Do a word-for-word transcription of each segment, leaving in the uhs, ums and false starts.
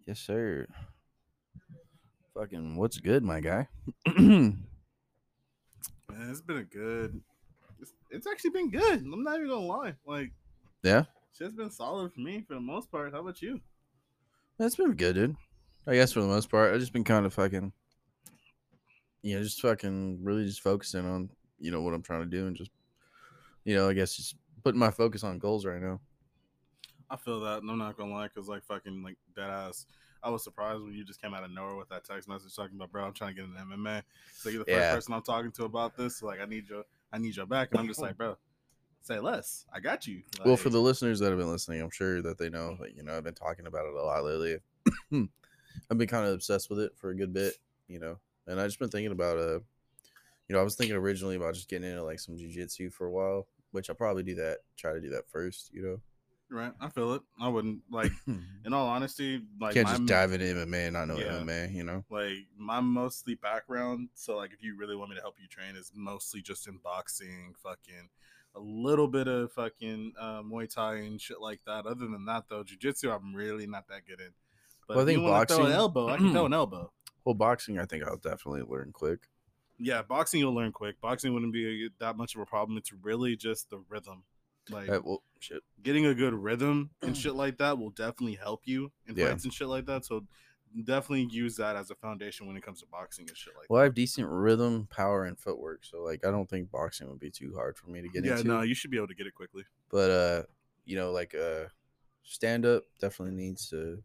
Yes, sir. Fucking what's good, my guy? yeah. Man, it's been a good. It's, it's actually been good. I'm not even gonna lie. Like, shit's been solid for me for the most part. How about you? That's been good, dude. I guess for the most part, I've just been kind of fucking, you know, just fucking really just focusing on, you know, what I'm trying to do and just, you know, I guess just putting my focus on goals right now. I feel that, and I'm not gonna lie, cause like fucking like dead ass. I was surprised when you just came out of nowhere with that text message talking about, bro, I'm trying to get into M M A. So you're the first Yeah. person I'm talking to about this. So like, I need your, I need your back, and I'm just like, bro, say less. I got you. Like, Well, for the listeners that have been listening, I'm sure that they know that, you know, I've been talking about it a lot lately. I've been kind of obsessed with it for a good bit, you know, and I just been thinking about, uh, you know, I was thinking originally about just getting into like some jiu-jitsu for a while, which I'll probably do that, try to do that first, you know. right? I feel it. I wouldn't like, in all honesty, like Can't my just dive into M M A and not know yeah. M M A, you know? Like my mostly background, so like if you really want me to help you train, is mostly just in boxing, fucking a little bit of fucking uh, Muay Thai and shit like that. Other than that, though, jiu-jitsu I'm really not that good in. But Well, I if you think want to throw an boxing. elbow, I can throw an elbow. Well, boxing, I think I'll definitely learn quick. Yeah, boxing you'll learn quick. Boxing wouldn't be that much of a problem. It's really just the rhythm. Like Uh, well, shit. getting a good rhythm and shit like that will definitely help you in Yeah. fights and shit like that. So definitely use that as a foundation when it comes to boxing and shit like Well, I that. have decent rhythm, power, and footwork, so like I don't think boxing would be too hard for me to get Yeah, into. no, you should be able to get it quickly. But uh, you know, like uh, stand up definitely needs to,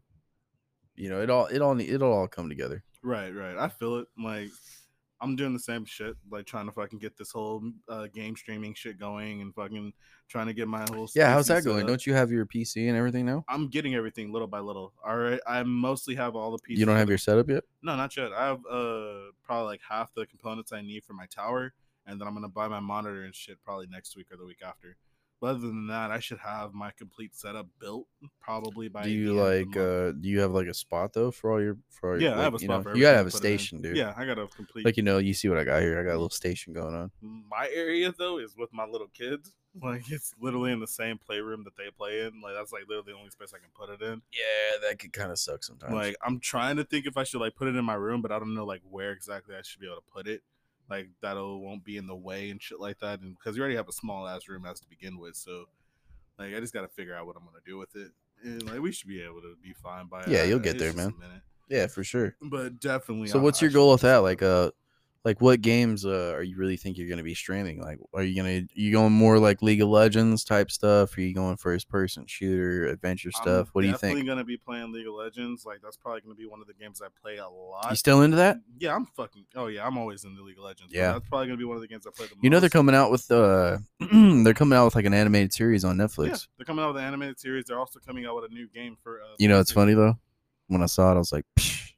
you know, it all it all it'll all come together. Right, right. I feel it. Like I'm doing the same shit, like trying to fucking get this whole uh, game streaming shit going and fucking trying to get my whole Yeah, how's P C that set going? up. Don't you have your P C and everything now? I'm getting everything little by little. All right, I mostly have all the pieces. You don't have the, your setup yet? No, not yet. I have uh probably like half the components I need for my tower, and then I'm gonna buy my monitor and shit probably next week or the week after. But other than that, I should have my complete setup built probably by Do the you end like of the month. uh do you have like a spot though for all your for all your, Yeah, I like have a you spot know for you gotta everything have to a put it in. station, dude. Yeah, I got a complete. Like, you know, you see what I got here. I got a little station going on. My area though is with my little kids. Like it's literally in the same playroom that they play in. Like that's like literally the only space I can put it in. Yeah, that could kind of suck sometimes. Like I'm trying to think if I should like put it in my room, but I don't know like where exactly I should be able to put it. Like that won't be in the way and shit like that. And because you already have a small ass room as to begin with, so like I just got to figure out what I'm gonna do with it. And like we should be able to be fine by Yeah, it. you'll I, get it's there, just man. A minute. Yeah, for sure. But definitely. So, I, what's I your goal with that? up. Like, uh, like what games uh, are you really think you're gonna be streaming? Like, are you gonna you going more like League of Legends type stuff? Are you going first person shooter, adventure stuff? I'm What do you definitely think? gonna be playing League of Legends. Like that's probably gonna be one of the games I play a lot. You still into that? Yeah, I'm fucking. Oh yeah, I'm always into League of Legends. Yeah, But that's probably gonna be one of the games I play the most. You know they're coming out with uh they're coming out with like an animated series on Netflix. Yeah, they're coming out with an animated series. They're also coming out with a new game for. Uh, you know, it's funny though. When I saw it, I was like, Psh,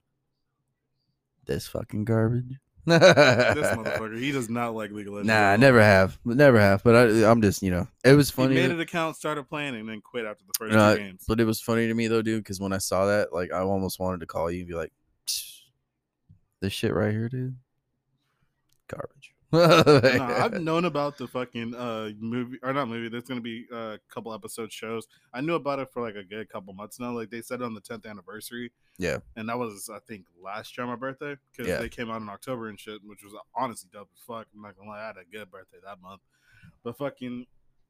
"This fucking garbage." This motherfucker, he does not like League of Legends. Nah, I never have, never have. But I, I'm just, you know, it was funny. He made that, an account, started playing, and then quit after the first uh, two games. But it was funny to me though, dude, because when I saw that, like, I almost wanted to call you and be like, "This shit right here, dude, garbage." no, I've known about the fucking uh movie or not movie. There's gonna be a couple episode shows. I knew about it for like a good couple months now. Like they said it on the tenth anniversary. Yeah, and that was I think last year on my birthday because yeah. they came out in October and shit, which was honestly dope as fuck. I'm not gonna lie, I had a good birthday that month. But fucking,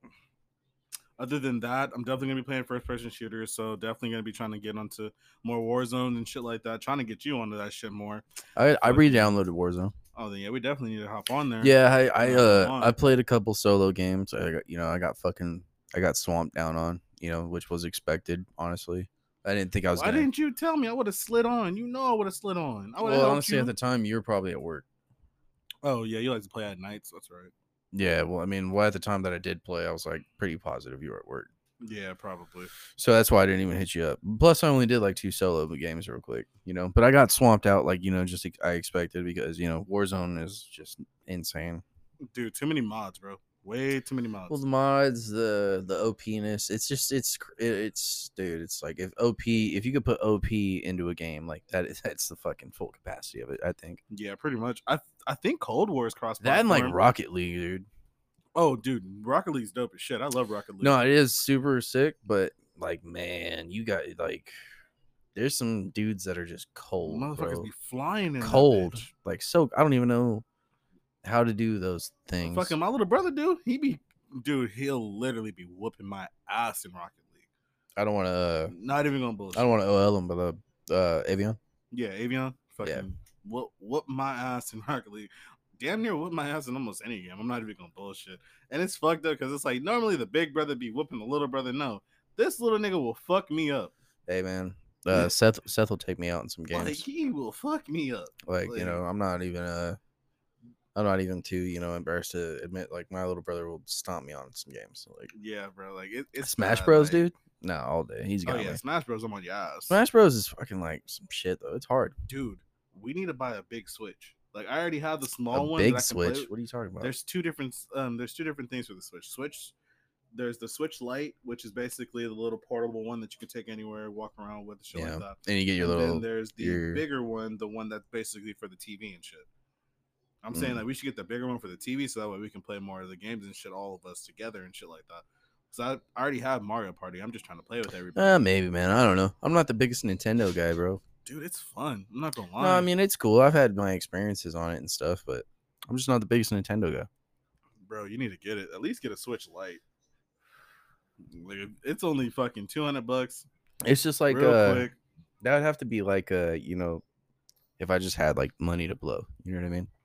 other than that, I'm definitely gonna be playing first person shooters. So definitely gonna be trying to get onto more Warzone and shit like that. Trying to get you onto that shit more. I I re-downloaded Warzone. Oh, then yeah, we definitely need to hop on there. Yeah, I I uh I played a couple solo games. I got, you know, I got fucking I got swamped down on, you know, which was expected, honestly. I didn't think I was Why gonna... didn't you tell me? I would have slid on. You know I would have slid on. I would have Well, helped honestly, you. at the time you were probably at work. Oh yeah, you like to play at nights. That's right. Yeah, well, I mean, well, at the time that I did play, I was like pretty positive you were at work. Yeah, probably. So that's why I didn't even hit you up. Plus, I only did like two solo games real quick, you know. But I got swamped out, like, you know, just I expected because, you know, Warzone is just insane. Dude, too many mods, bro. Way too many mods. Well, the mods, the the O P-ness, it's just it's it's dude, it's like if O P, if you could put O P into a game like that, that's the fucking full capacity of it, I think. Yeah, pretty much. I I think Cold War is cross that and like Rocket League, dude. Oh, dude, Rocket League's dope as shit. I love Rocket League. No, it is super sick, but like, man, you got like there's some dudes that are just cold, Motherfuckers bro. be flying in Cold, that bitch. like so. I don't even know how to do those things. Fucking my little brother, dude. He be, dude. He'll literally be whooping my ass in Rocket League. I don't want to. Uh, Not even gonna bullshit. I don't want to O L him, but uh, uh, Avion. Yeah, Avion. Fucking Yeah. whoop, whoop my ass in Rocket League. Damn near whoop my ass in almost any game. I'm not even gonna bullshit. And it's fucked up because it's like normally the big brother be whooping the little brother. No, this little nigga will fuck me up. Hey man, uh, Seth Seth will take me out in some games. Like he will fuck me up. Like, Like, you know, I'm not even uh, I'm not even too you know embarrassed to admit like my little brother will stomp me on in some games. So, like yeah, bro. Like it, it's Smash bad, Bros, like- dude. No, all day he's Oh got yeah, me. Smash Bros. I'm on your ass. Smash Bros is fucking like some shit though. It's hard. Dude, we need to buy a big Switch. Like I already have the A small one. big that I can play Switch. with. What are you talking about? There's two different um there's two different things for the Switch. Switch there's the Switch Lite, which is basically the little portable one that you can take anywhere, walk around with, shit yeah, like that. and you get your And little. then there's the your- bigger one, the one that's basically for the T V and shit. I'm saying Mm. that we should get the bigger one for the T V so that way we can play more of the games and shit, all of us together and shit like that. So I, I already have Mario Party. I'm just trying to play with everybody. Uh, maybe, man. I don't know. I'm not the biggest Nintendo guy, bro. Dude, it's fun. I'm not gonna lie. No, I mean it's cool. I've had my experiences on it and stuff, but I'm just not the biggest Nintendo guy. Bro, you need to get it. At least get a Switch Lite. Like it's only fucking two hundred bucks. It's just like real uh, quick. that would have to be like uh, you know, if I just had like money to blow. You know what I mean?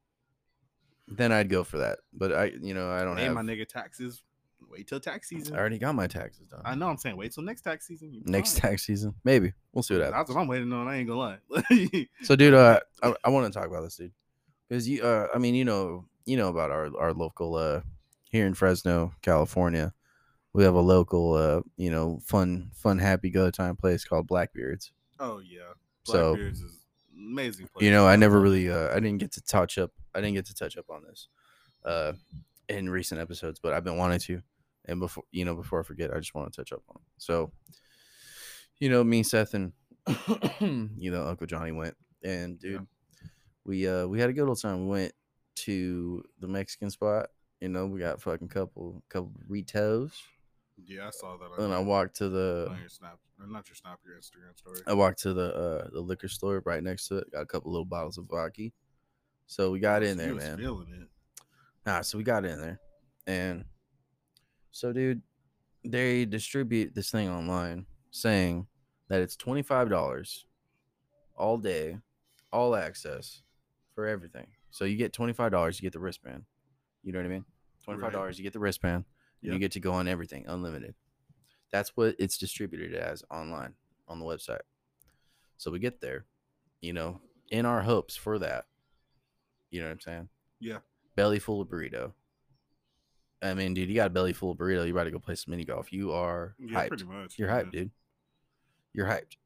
Then I'd go for that. But I, you know, I don't Hey, have. my nigga, taxes. Wait till tax season. I already got my taxes done. I know. I'm saying wait till next tax season. You Next fine. tax season, maybe we'll see what happens. That's what I'm waiting on. I ain't gonna lie. So, dude, uh, I, I want to talk about this, dude, because you, uh, I mean, you know, you know about our our local, uh, here in Fresno, California, we have a local, uh, you know, fun, fun, happy go time place called Blackbeards. Oh yeah, So, Blackbeard's is amazing place. You know, I never love it. really, uh, I didn't get to touch up, I didn't get to touch up on this, uh, in recent episodes, but I've been wanting to, and before, you know, before I forget, I just want to touch up on it. So, you know, me, Seth, and you know, Uncle Johnny went, and dude, Yeah. we uh we had a good old time. We went to the Mexican spot. You know, we got fucking couple couple burritos, Yeah, I saw that. and I walked to the on your snap, or not your snap, your Instagram story. I walked to the uh the liquor store right next to it. Got a couple little bottles of vodka. So we got Oh, in so there, you was man. Feeling it. Nah, so we got in there, and so dude, they distribute this thing online saying that it's twenty five dollars all day, all access for everything. So you get twenty five dollars, you get the wristband. You know what I mean? Twenty five dollars, Right. you get the wristband, and Yeah. you get to go on everything, unlimited. That's what it's distributed as online on the website. So we get there, you know, in our hopes for that. You know what I'm saying? Yeah. Belly full of burrito. I mean, dude, you got a belly full of burrito. You about to go play some mini golf. You are Yeah, hyped. pretty much. You're yeah. hyped, dude. You're hyped.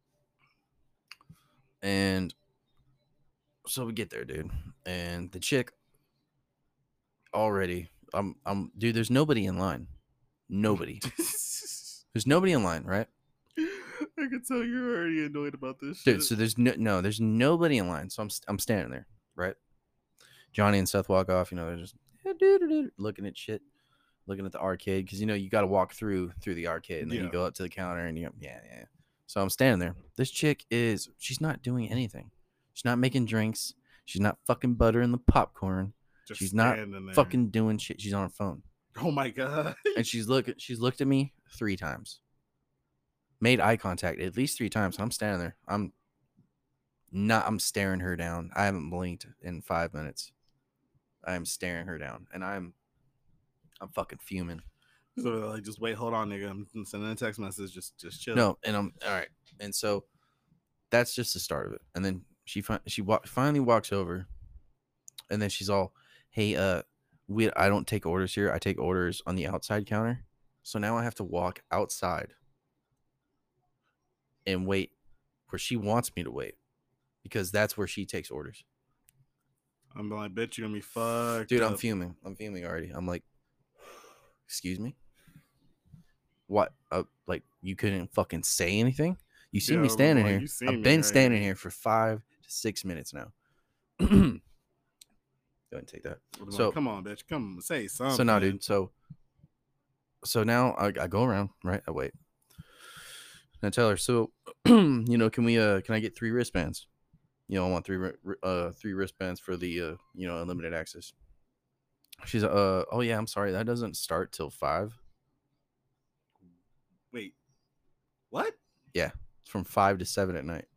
And so we get there, dude. And the chick already, I'm, I'm, dude, there's nobody in line. Nobody. There's nobody in line, right? I can tell you're already annoyed about this Dude, shit. so there's no, no, there's nobody in line. So I'm, I'm standing there, right? Johnny and Seth walk off. You know, they're just looking at shit, looking at the arcade because you know you got to walk through through the arcade and then Yeah. you go up to the counter and you go, yeah, yeah. So I'm standing there. This chick is, she's not doing anything. She's not making drinks. She's not fucking buttering the popcorn. Just she's not standing there. Fucking doing shit. She's on her phone. Oh my god. And she's look she's looked at me three times. Made eye contact at least three times. And I'm standing there. I'm not I'm staring her down. I haven't blinked in five minutes. I am staring her down. And I'm I'm fucking fuming. So like, just wait, hold on, nigga. I'm sending a text message. Just, just chill. No, and I'm all right. And so that's just the start of it. And then she fi- she wa- finally walks over, and then she's all, "Hey, uh, we I don't take orders here. I take orders on the outside counter. So now I have to walk outside and wait where she wants me to wait, because that's where she takes orders." I'm like, bitch, you're gonna be fucked. Dude, I'm up. fuming. I'm fuming already. I'm like, excuse me? What? Uh, like, you couldn't fucking say anything? You see Yeah, me I'm standing like, here. you see I've me been right standing here. here for five to six minutes now. Go ahead and take that. I'm So- like, come on, bitch, come on, say something. So now, dude, so so now I, I go around, right? I wait. I tell her, so, you know, can we, uh, can I get three wristbands? You know, I want three, uh, three wristbands for the, uh, you know, unlimited access. She's, uh, oh yeah, I'm sorry, that doesn't start till five. Wait, what? Yeah, it's from five to seven at night.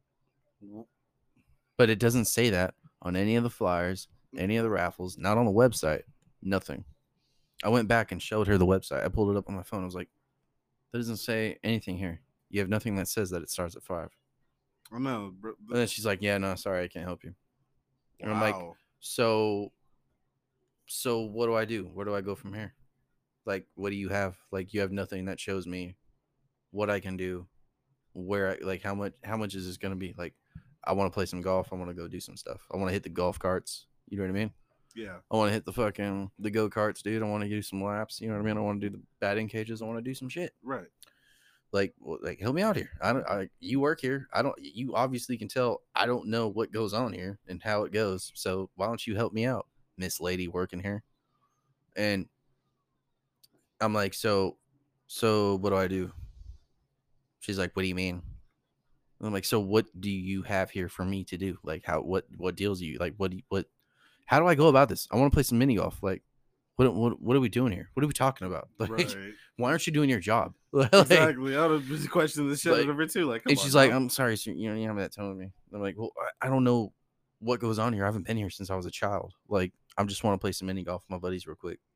But it doesn't say that on any of the flyers, any of the raffles, not on the website, nothing. I went back and showed her the website. I pulled it up on my phone. I was like, that doesn't say anything here. You have nothing that says that it starts at five. I know. Bro. And then she's like, yeah, no, sorry, I can't help you. And Wow. I'm like, so, so what do I do? Where do I go from here? Like, what do you have? Like, you have nothing that shows me what I can do, where, I, like, how much, how much is this going to be? Like, I want to play some golf. I want to go do some stuff. I want to hit the golf carts. You know what I mean? Yeah. I want to hit the fucking, the go-karts, dude. I want to do some laps. You know what I mean? I want to do the batting cages. I want to do some shit. Right. Like, well, like, help me out here. I don't, I, you work here. I don't, you obviously can tell I don't know what goes on here and how it goes. So why don't you help me out, Miss Lady working here? And I'm like, so, so what do I do? She's like, what do you mean? And I'm like, so what do you have here for me to do? Like, how, what, what deals you? Like, what, do you, what, how do I go about this? I want to play some mini golf. Like, what, what, what are we doing here? What are we talking about? Like, Right. why aren't you doing your job? Like, Exactly. I would have questioned the shit like, out of her too. Like, come and on, she's now. like, I'm sorry, sir, you know, you have that tone with me. I'm like, well, I, I don't know what goes on here. I haven't been here since I was a child. Like, I just want to play some mini golf with my buddies real quick.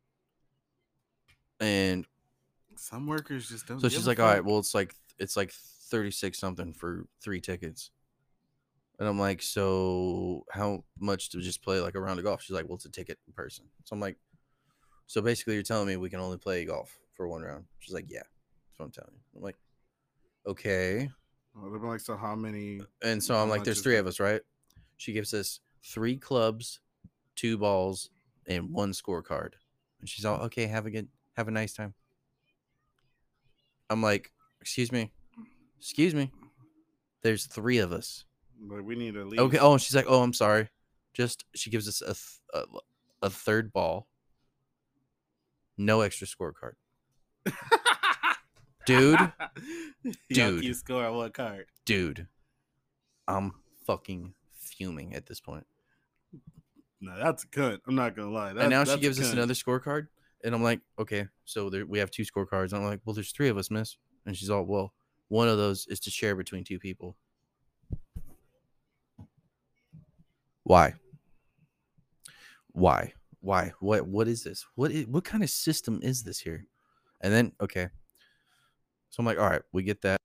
And some workers just don't. so give she's a like, fuck. all right, well, it's like it's like thirty-six something for three tickets. And I'm like, so how much to just play like a round of golf? She's like, well, it's a ticket per person. So I'm like, so basically you're telling me we can only play golf for one round? She's like, yeah, that's what I'm telling you. I'm like, okay. Well, they're like, so how many? And so how I'm like, much there's is three that? of us, right? She gives us three clubs, two balls, and one scorecard. And she's all, okay, have a good, have a nice time. I'm like, excuse me, excuse me. There's three of us. But we need at least. Okay. Oh, and she's like, oh, I'm sorry. Just, she gives us a, th- a, a third ball. No extra scorecard. Dude. Dude. You score on what card? Dude. I'm fucking fuming at this point. No, that's a cunt. I'm not gonna lie. That, and now that's she gives a us cunt. another scorecard, and I'm like, okay, so there, we have two scorecards. I'm like, well, there's three of us, miss. And she's all, well, one of those is to share between two people. Why? Why? Why? What? What is this? What? Is, what kind of system is this here? And then, okay, so I'm like, all right, we get that.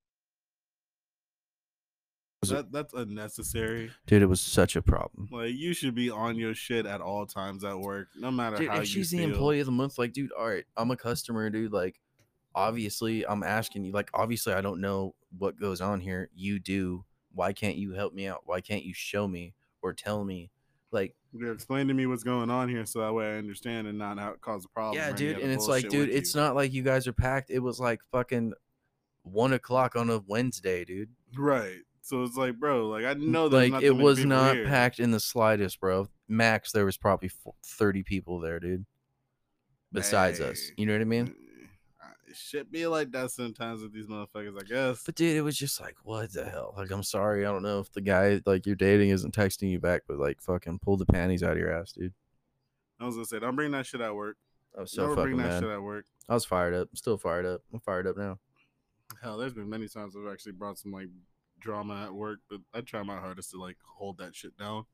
That that's unnecessary, dude. It was such a problem. Like, you should be on your shit at all times at work, no matter Dude, how if you she's feel. the employee of the month, like, dude, all right, I'm a customer, dude. Like, obviously, I'm asking you. Like, obviously, I don't know what goes on here. You do. Why can't you help me out? Why can't you show me or tell me? Like, Yeah, explain to me what's going on here so that way I understand and not how cause a problem. yeah, or any dude. other And it's like, bullshit dude, with it's you. not like you guys are packed. It was like fucking one o'clock on a Wednesday, dude. Right. So it's like, bro, like, I know there's Like, not it that many was people not here. packed in the slightest, bro. Max, there was probably thirty people there, dude. Besides us, Hey. you know what I mean? It should be like that sometimes with these motherfuckers, I guess. But dude, it was just like, what the hell? Like, I'm sorry, I don't know if the guy like you're dating isn't texting you back, but like, fucking pull the panties out of your ass, dude. I was gonna say, don't bring that shit at work. I was so Never fucking bring that mad. shit at work. I was fired up. I'm still fired up. I'm fired up now. Hell, there's been many times I've actually brought some like drama at work, but I try my hardest to like hold that shit down.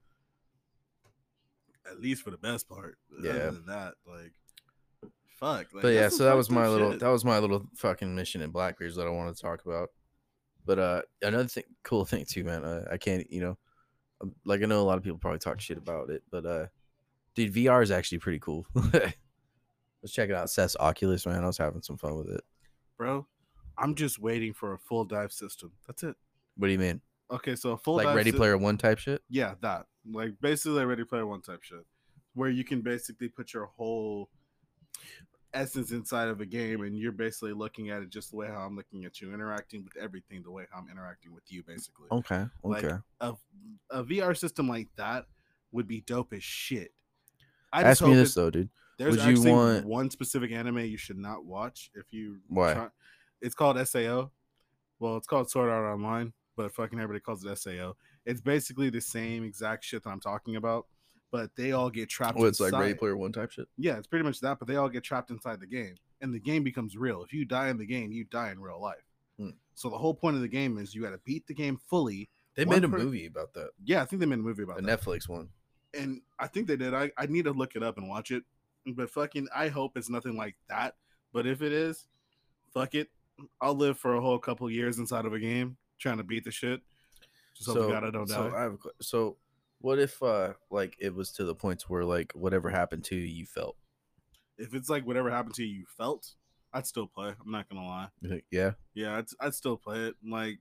At least for the best part. Yeah. Other than that, like, fuck. Like, But yeah, that's so some that was fucked up my little shit. that was my little fucking mission in Blackbeard's that I wanted to talk about. But uh, another thing, cool thing too, man. Uh, I can't, you know, like I know a lot of people probably talk shit about it, but uh, dude, V R is actually pretty cool. Let's check it out. Seth's Oculus, man. I was having some fun with it. Bro, I'm just waiting for a full dive system. That's it. What do you mean? Okay, so a full Like dive Ready sy- Player One type shit? Yeah, that. Like, basically like Ready Player One type shit. Where you can basically put your whole essence inside of a game and you're basically looking at it just the way how I'm looking at you, interacting with everything the way how I'm interacting with you, basically. Okay. Like, Okay. a, a V R system like that would be dope as shit. I Ask me hope this it- though, dude. There's Would you actually want- one specific anime you should not watch if you Why? try- it's called S A O. Well, it's called Sword Art Online, but fucking everybody calls it S A O. It's basically the same exact shit that I'm talking about, but they all get trapped Oh, it's inside. like Ready Player One type shit. Yeah, it's pretty much that, but they all get trapped inside the game, and the game becomes real. If you die in the game, you die in real life. Hmm. So the whole point of the game is you got to beat the game fully. They One made a per- movie about that, Yeah, I think they made a movie about a that. Netflix one. And I think they did. I, I need to look it up and watch it. But fucking, I hope it's nothing like that. But if it is, fuck it. I'll live for a whole couple years inside of a game trying to beat the shit. Just hope to God I don't so die. I have a, que- so what if uh like it was to the points where like whatever happened to you, you felt? If it's like whatever happened to you, you felt, I'd still play. I'm not gonna lie. You think, yeah, Yeah, I'd, I'd still play it. Like,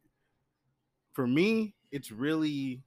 for me, it's really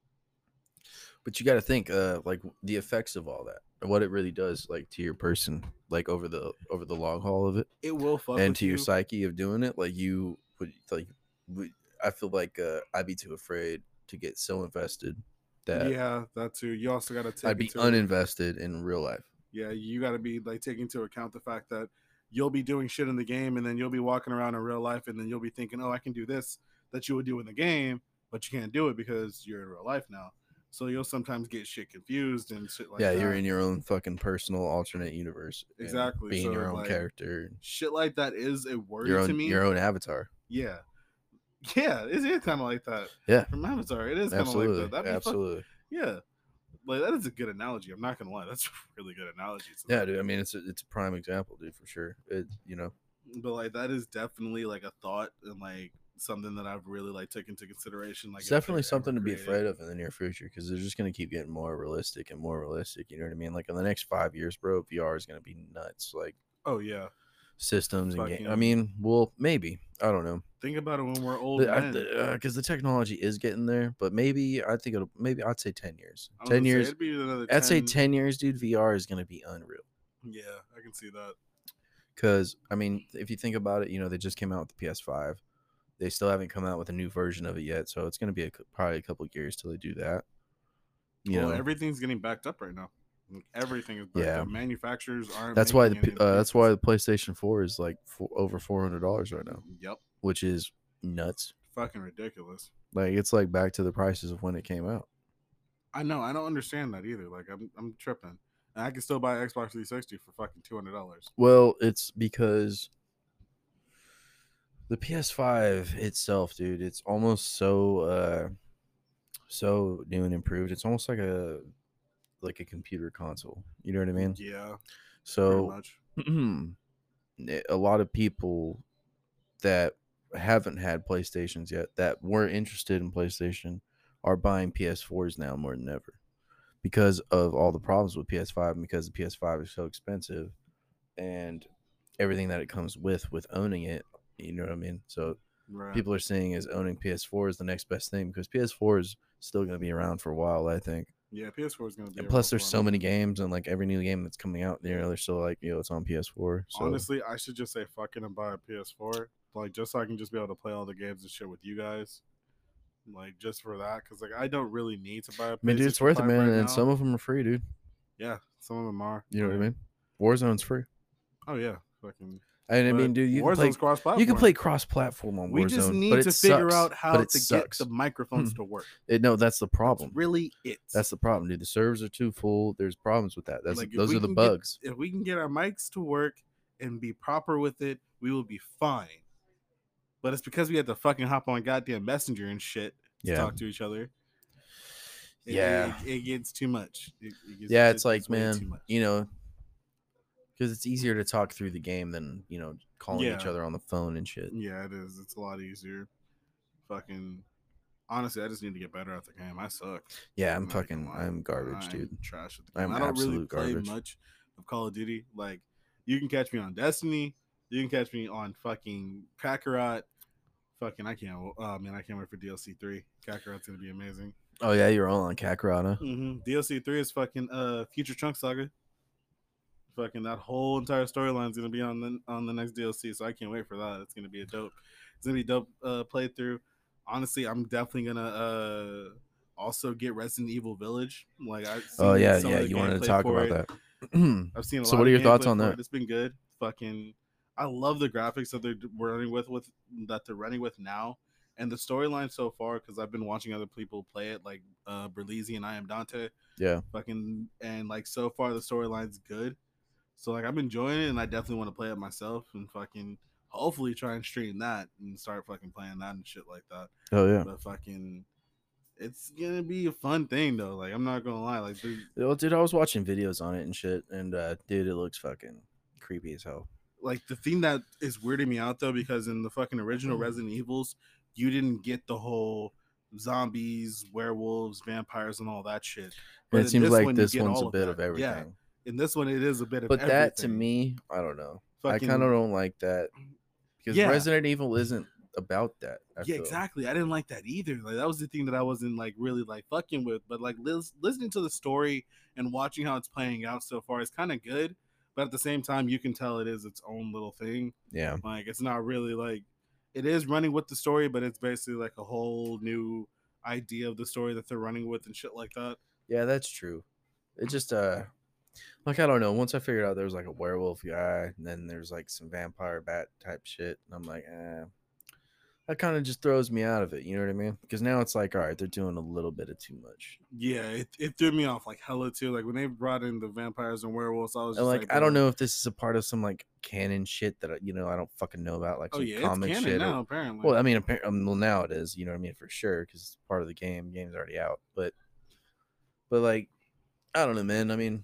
but you got to think uh like the effects of all that, and what it really does like to your person, like over the over the long haul of it, it will fuck and with to your you. psyche of doing it. Like you would like, would, I feel like uh, I'd be too afraid to get so invested that Yeah, that too. You also got to take. I'd be into uninvested in real life. Yeah, you got to be like taking into account the fact that you'll be doing shit in the game, and then you'll be walking around in real life, and then you'll be thinking, "Oh, I can do this that you would do in the game, but you can't do it because you're in real life now." So you'll sometimes get shit confused and shit like yeah, that. you're in your own fucking personal alternate universe. and Exactly, being so, your own like, character, Shit like that is a worry your to own me. your own avatar. Yeah, yeah, it is kind of like that. Yeah, From Avatar, it is kind of like absolutely, that. That'd be absolutely. Fuck, yeah, like that is a good analogy. I'm not gonna lie, that's a really good analogy. to Yeah, that. dude. I mean, it's a, it's a prime example, dude, for sure. It, you know, But like that is definitely like a thought and like something that I've really like took into consideration. Like it's if they're definitely ever something to be created. afraid of in the near future because they're just gonna keep getting more realistic and more realistic. You know what I mean? Like in the next five years, bro, V R is gonna be nuts. Like Oh yeah, systems and games. I Fucking- mean, well, maybe I don't know. think about it when we're old Because men. the, uh, 'cause the technology is getting there, but maybe I think it'll. Maybe I'd say ten years. I was Ten gonna say, years. it'd be another I'd say ten. ten years, dude. V R is gonna be unreal. Yeah, I can see that. Because I mean, if you think about it, you know they just came out with the P S five. They still haven't come out with a new version of it yet, so it's gonna be a, cou- probably a couple of years till they do that. You well, know, everything's getting backed up right now. Like, everything is backed Yeah. up. Manufacturers aren't. that's why the making P- any uh, of that's pieces. why the PlayStation four is like for, over four hundred dollars right now, Yep, which is nuts. fucking ridiculous. Like it's like back to the prices of when it came out. I know. I don't understand that either. Like I'm, I'm tripping. And I can still buy Xbox three sixty for fucking two hundred dollars. Well, it's because the P S five itself, dude, it's almost so uh so new and improved. It's almost like a like a computer console. You know what I mean? Yeah, pretty So much. a lot of people that haven't had PlayStations yet that weren't interested in PlayStation are buying P S fours now more than ever because of all the problems with P S five and because the P S five is so expensive and everything that it comes with with owning it. You know what I mean? So Right. people are saying is owning P S four is the next best thing because P S four is still going to be around for a while, I think. Yeah, P S four is gonna be. And a plus, rough there's one. so many games and like every new game that's coming out, you know, they're still like, you know, it's on P S four. So Honestly, I should just say fucking and buy a P S four, like just so I can just be able to play all the games and shit with you guys, like just for that, because like I don't really need to buy a. I mean, dude, it's PlayStation worth it, five man. right and now. some of them are free, dude. Yeah, some of them are. You know what I but- mean? Warzone's free. Oh yeah, fucking. And I but mean, dude, you can Warzone's play, cross-platform. you can play cross-platform on Warzone. We just need but it to figure sucks. out how but it to sucks. get the microphones to work. It, no, that's the problem. That's really it. That's the problem, dude. The servers are too full. There's problems with that. That's Like, if those we are the can bugs. Get, if we can get our mics to work and be proper with it, we will be fine. But it's because we had to fucking hop on goddamn Messenger and shit to Yeah. talk to each other. It- Yeah. it, it gets too much. It, it gets, Yeah, it it's like, gets way too man, much. you know, because it's easier to talk through the game than you know calling each Yeah. other on the phone and shit. Yeah, it is. It's a lot easier. Fucking. Honestly, I just need to get better at the game. I suck. Yeah, I'm not gonna fucking, lie. I'm garbage, I'm dude. Trash at the game. I'm I don't really absolute play garbage. much of Call of Duty. Like, you can catch me on Destiny. You can catch me on fucking Kakarot. Fucking, I can't. Oh man, I can't wait for D L C three. Kakarot's gonna be amazing. Oh yeah, you're all on Kakarot, huh? Mm-hmm. D L C three is fucking uh Future Trunk Saga. Fucking that whole entire storyline is gonna be on the on the next D L C, so I can't wait for that. It's gonna be a dope. It's gonna be a dope uh, playthrough. Honestly, I'm definitely gonna uh also get Resident Evil Village. Like I. Oh yeah, yeah. You wanted to talk about that. I've seen. A So lot what are of your thoughts gameplay on for that? it. It's been good. Fucking. I love the graphics that they're running with with that they're running with now, and the storyline so far. Because I've been watching other people play it, like uh, Berlizzi and I Am Dante. Yeah. Fucking and like so far the storyline's good. So like I'm enjoying it, and I definitely want to play it myself and fucking hopefully try and stream that and start fucking playing that and shit like that. Oh yeah. But fucking, it's gonna be a fun thing though. Like I'm not gonna lie, like well, dude, I was watching videos on it and shit, and uh, dude, it looks fucking creepy as hell. Like the thing that is weirding me out though, because in the fucking original Mm. Resident Evils, you didn't get the whole zombies, werewolves, vampires, and all that shit. But it seems this like one, you this get one's all a of bit that. of everything. Yeah. In this one, it is a bit of But everything. that to me, I don't know. I Fucking- kind of don't like that because Yeah. Resident Evil isn't about that. I yeah, feel. exactly. I didn't like that either. Like that was the thing that I wasn't like really like fucking with. But like lis- listening to the story and watching how it's playing out so far is kind of good. But at the same time, you can tell it is its own little thing. Yeah. Like it's not really like it is running with the story, but it's basically like a whole new idea of the story that they're running with and shit like that. Yeah, that's true. It just uh like I don't know. Once I figured out there was like a werewolf guy, and then there's like some vampire bat type shit, and I'm like, eh. That kind of just throws me out of it. You know what I mean? Because now it's like, all right, they're doing a little bit of too much. Yeah, it, it threw me off like hella too. Like when they brought in the vampires and werewolves, I was just And like, like, I don't bro. know if this is a part of some like canon shit that I- you know I don't fucking know about, like Oh some yeah, comic it's canon shit. now Or, apparently. well, I mean, appar- um, well now it is. You know what I mean for sure because it's part of the game. Game's already out, but but like, I don't know, man. I mean,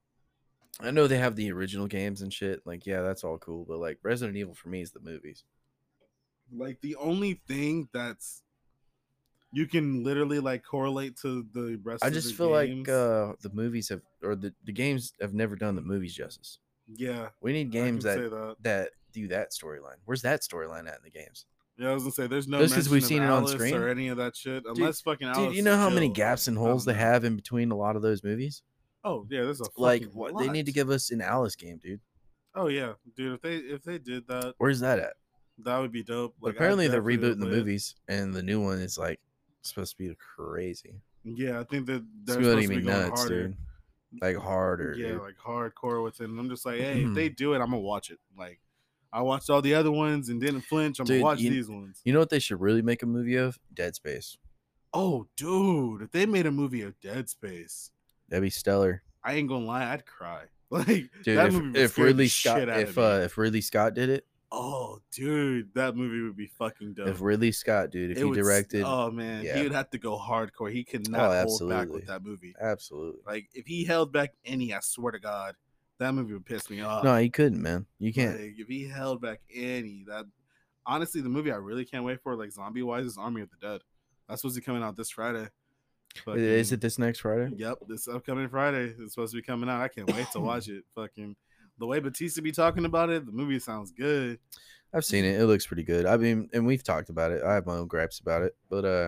I know they have the original games and shit. Like, yeah, that's all cool. But like, Resident Evil for me is the movies. Like the only thing that's you can literally like correlate to the rest I of just the feel games. like uh, the movies have, or the, the games have never done the movies justice. yeah, We need games I can that, say that. that do that storyline. Where's that storyline at in the games? Yeah, I was gonna say there's no Just 'cause mention we've of seen it on Alice screen? or any of that shit unless fucking Alice. Dude, you know is how many Jill. gaps and I holes don't they know. have in between a lot of those movies? Oh yeah, there's a Like, fucking what they need to lot. give us an Alice game, dude. Oh yeah, dude. If they if they did that, Where's that at? that would be dope. But Like, I'd apparently they're definitely rebooting the play it. movies, and the new one is like supposed to be crazy. Yeah, I think that It's they're gonna supposed to be be going nuts, harder. dude. Like harder, Yeah, dude. like hardcore with it. And I'm just like, hey, if they do it, I'm gonna watch it. Like, I watched all the other ones and didn't flinch. I'm Dude, gonna watch you- these ones. You know what they should really make a movie of? Dead Space. Oh, dude, if they made a movie of Dead Space, That'd be stellar. I ain't gonna lie, I'd cry. Like, Dude, that if, movie would if scare the Ridley Scott shit out if of me. uh if Ridley Scott did it, Oh, dude, that movie would be fucking dope. if Ridley Scott, dude, if It he would s- directed, oh man, yeah. he would have to go hardcore. He could Oh, not hold back absolutely. with that movie. absolutely. Like, if he held back any, I swear to God, that movie would piss me off. No, he couldn't, man. You can't. Like, if he held back any, that honestly, the movie I really can't wait for, like zombie wise, is Army of the Dead. That's supposed to be coming out this Friday. Is it Fucking- this next Friday? Yep, this upcoming Friday it's supposed to be coming out. I can't wait to watch it. Fucking the way Batista be talking about it, the movie sounds good. I've seen it. It looks pretty good. I mean, and we've talked about it. I have my own gripes about it, but uh,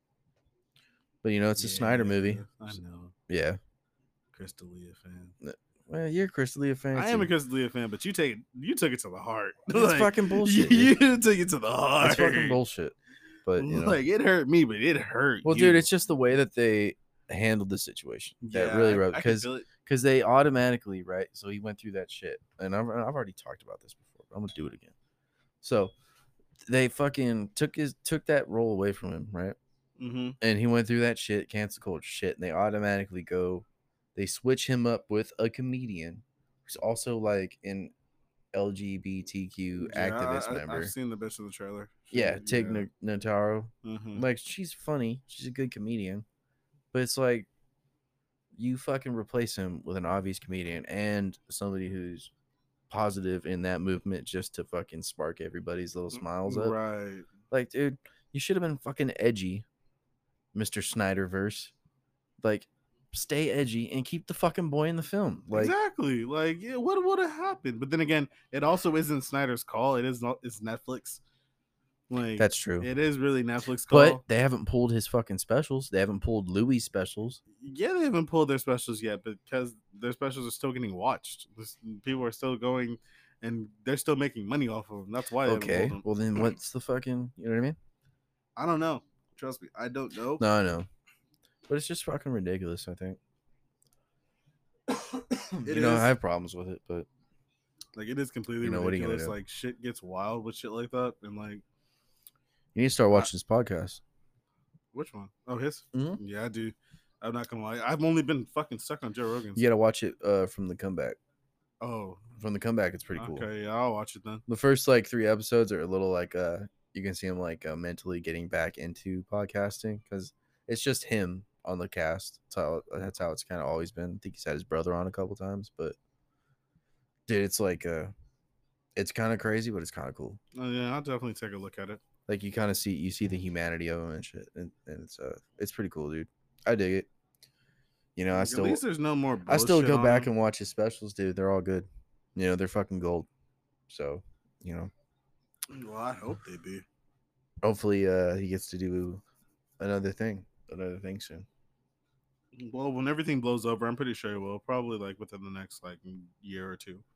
but you know, it's a Snyder movie. I know. Yeah. Crystalia fan. Well, you're a Crystalia fan. I am a too. Crystalia fan, but you take it, you took it to the heart. It's Like, fucking bullshit. You, dude. took it to the heart. It's fucking bullshit. But you know, Like it hurt me, but it hurt. well, you. dude, it's just the way that they handled the situation that Yeah, really I- rubbed I can because feel it. because they automatically right. So he went through that shit, and I've I've already talked about this before. But I'm gonna do it again. So they fucking took his took that role away from him, right? Mhm. And he went through that shit, cancel culture shit, and they automatically go, they switch him up with a comedian who's also like an L G B T Q Yeah, activist I, I, member. I've seen the bitch in the trailer. She- Yeah, Tig N- Notaro. Mhm. Like, she's funny. She's a good comedian. But it's like, you fucking replace him with an obvious comedian and somebody who's positive in that movement just to fucking spark everybody's little smiles up. Right. Like, dude, you should have been fucking edgy, Mister Snyderverse. Like, stay edgy and keep the fucking boy in the film. Like, exactly. Like, yeah, what would have happened? But then again, it also isn't Snyder's call. It is not. It's Netflix. Like, that's true. it is really Netflix call. But they haven't pulled his fucking specials. They haven't pulled Louis' specials. Yeah, they haven't pulled their specials yet because their specials are still getting watched. This, people are still going, and they're still making money off of them. That's why. They haven't Okay. pulled them. Well, then what's the fucking, you know what I mean? I don't know. Trust me, I don't know. No, I know. But it's just fucking ridiculous, I think. It you know, is. I have problems with it, but Like it is completely You know, what are you gonna ridiculous. do? Like shit gets wild with shit like that, and like You need to start I, watching this podcast. which one? Oh, his. Mhm. Yeah, I do. I'm not gonna lie. I've only been fucking stuck on Joe Rogan's. You gotta watch it uh, from the comeback. Oh, From the comeback, it's pretty cool. okay. Yeah, I'll watch it then. The first like three episodes are a little like uh, you can see him like uh, mentally getting back into podcasting because it's just him on the cast. That's how that's how it's kind of always been. I think he's had his brother on a couple times, but dude, it's like uh, it's kind of crazy, but it's kind of cool. Oh yeah, I'll definitely take a look at it. Like you kind of see you see the humanity of him and shit, and, and it's uh it's pretty cool, dude. I dig it. You know, Like, I at still least there's no more. I still bullshit go on back him. and watch his specials, dude. They're all good. You know, they're fucking gold. So, you know, Well, I hope they be. hopefully uh he gets to do another thing, another thing soon. Well, when everything blows over, I'm pretty sure it will. Probably like within the next like year or two.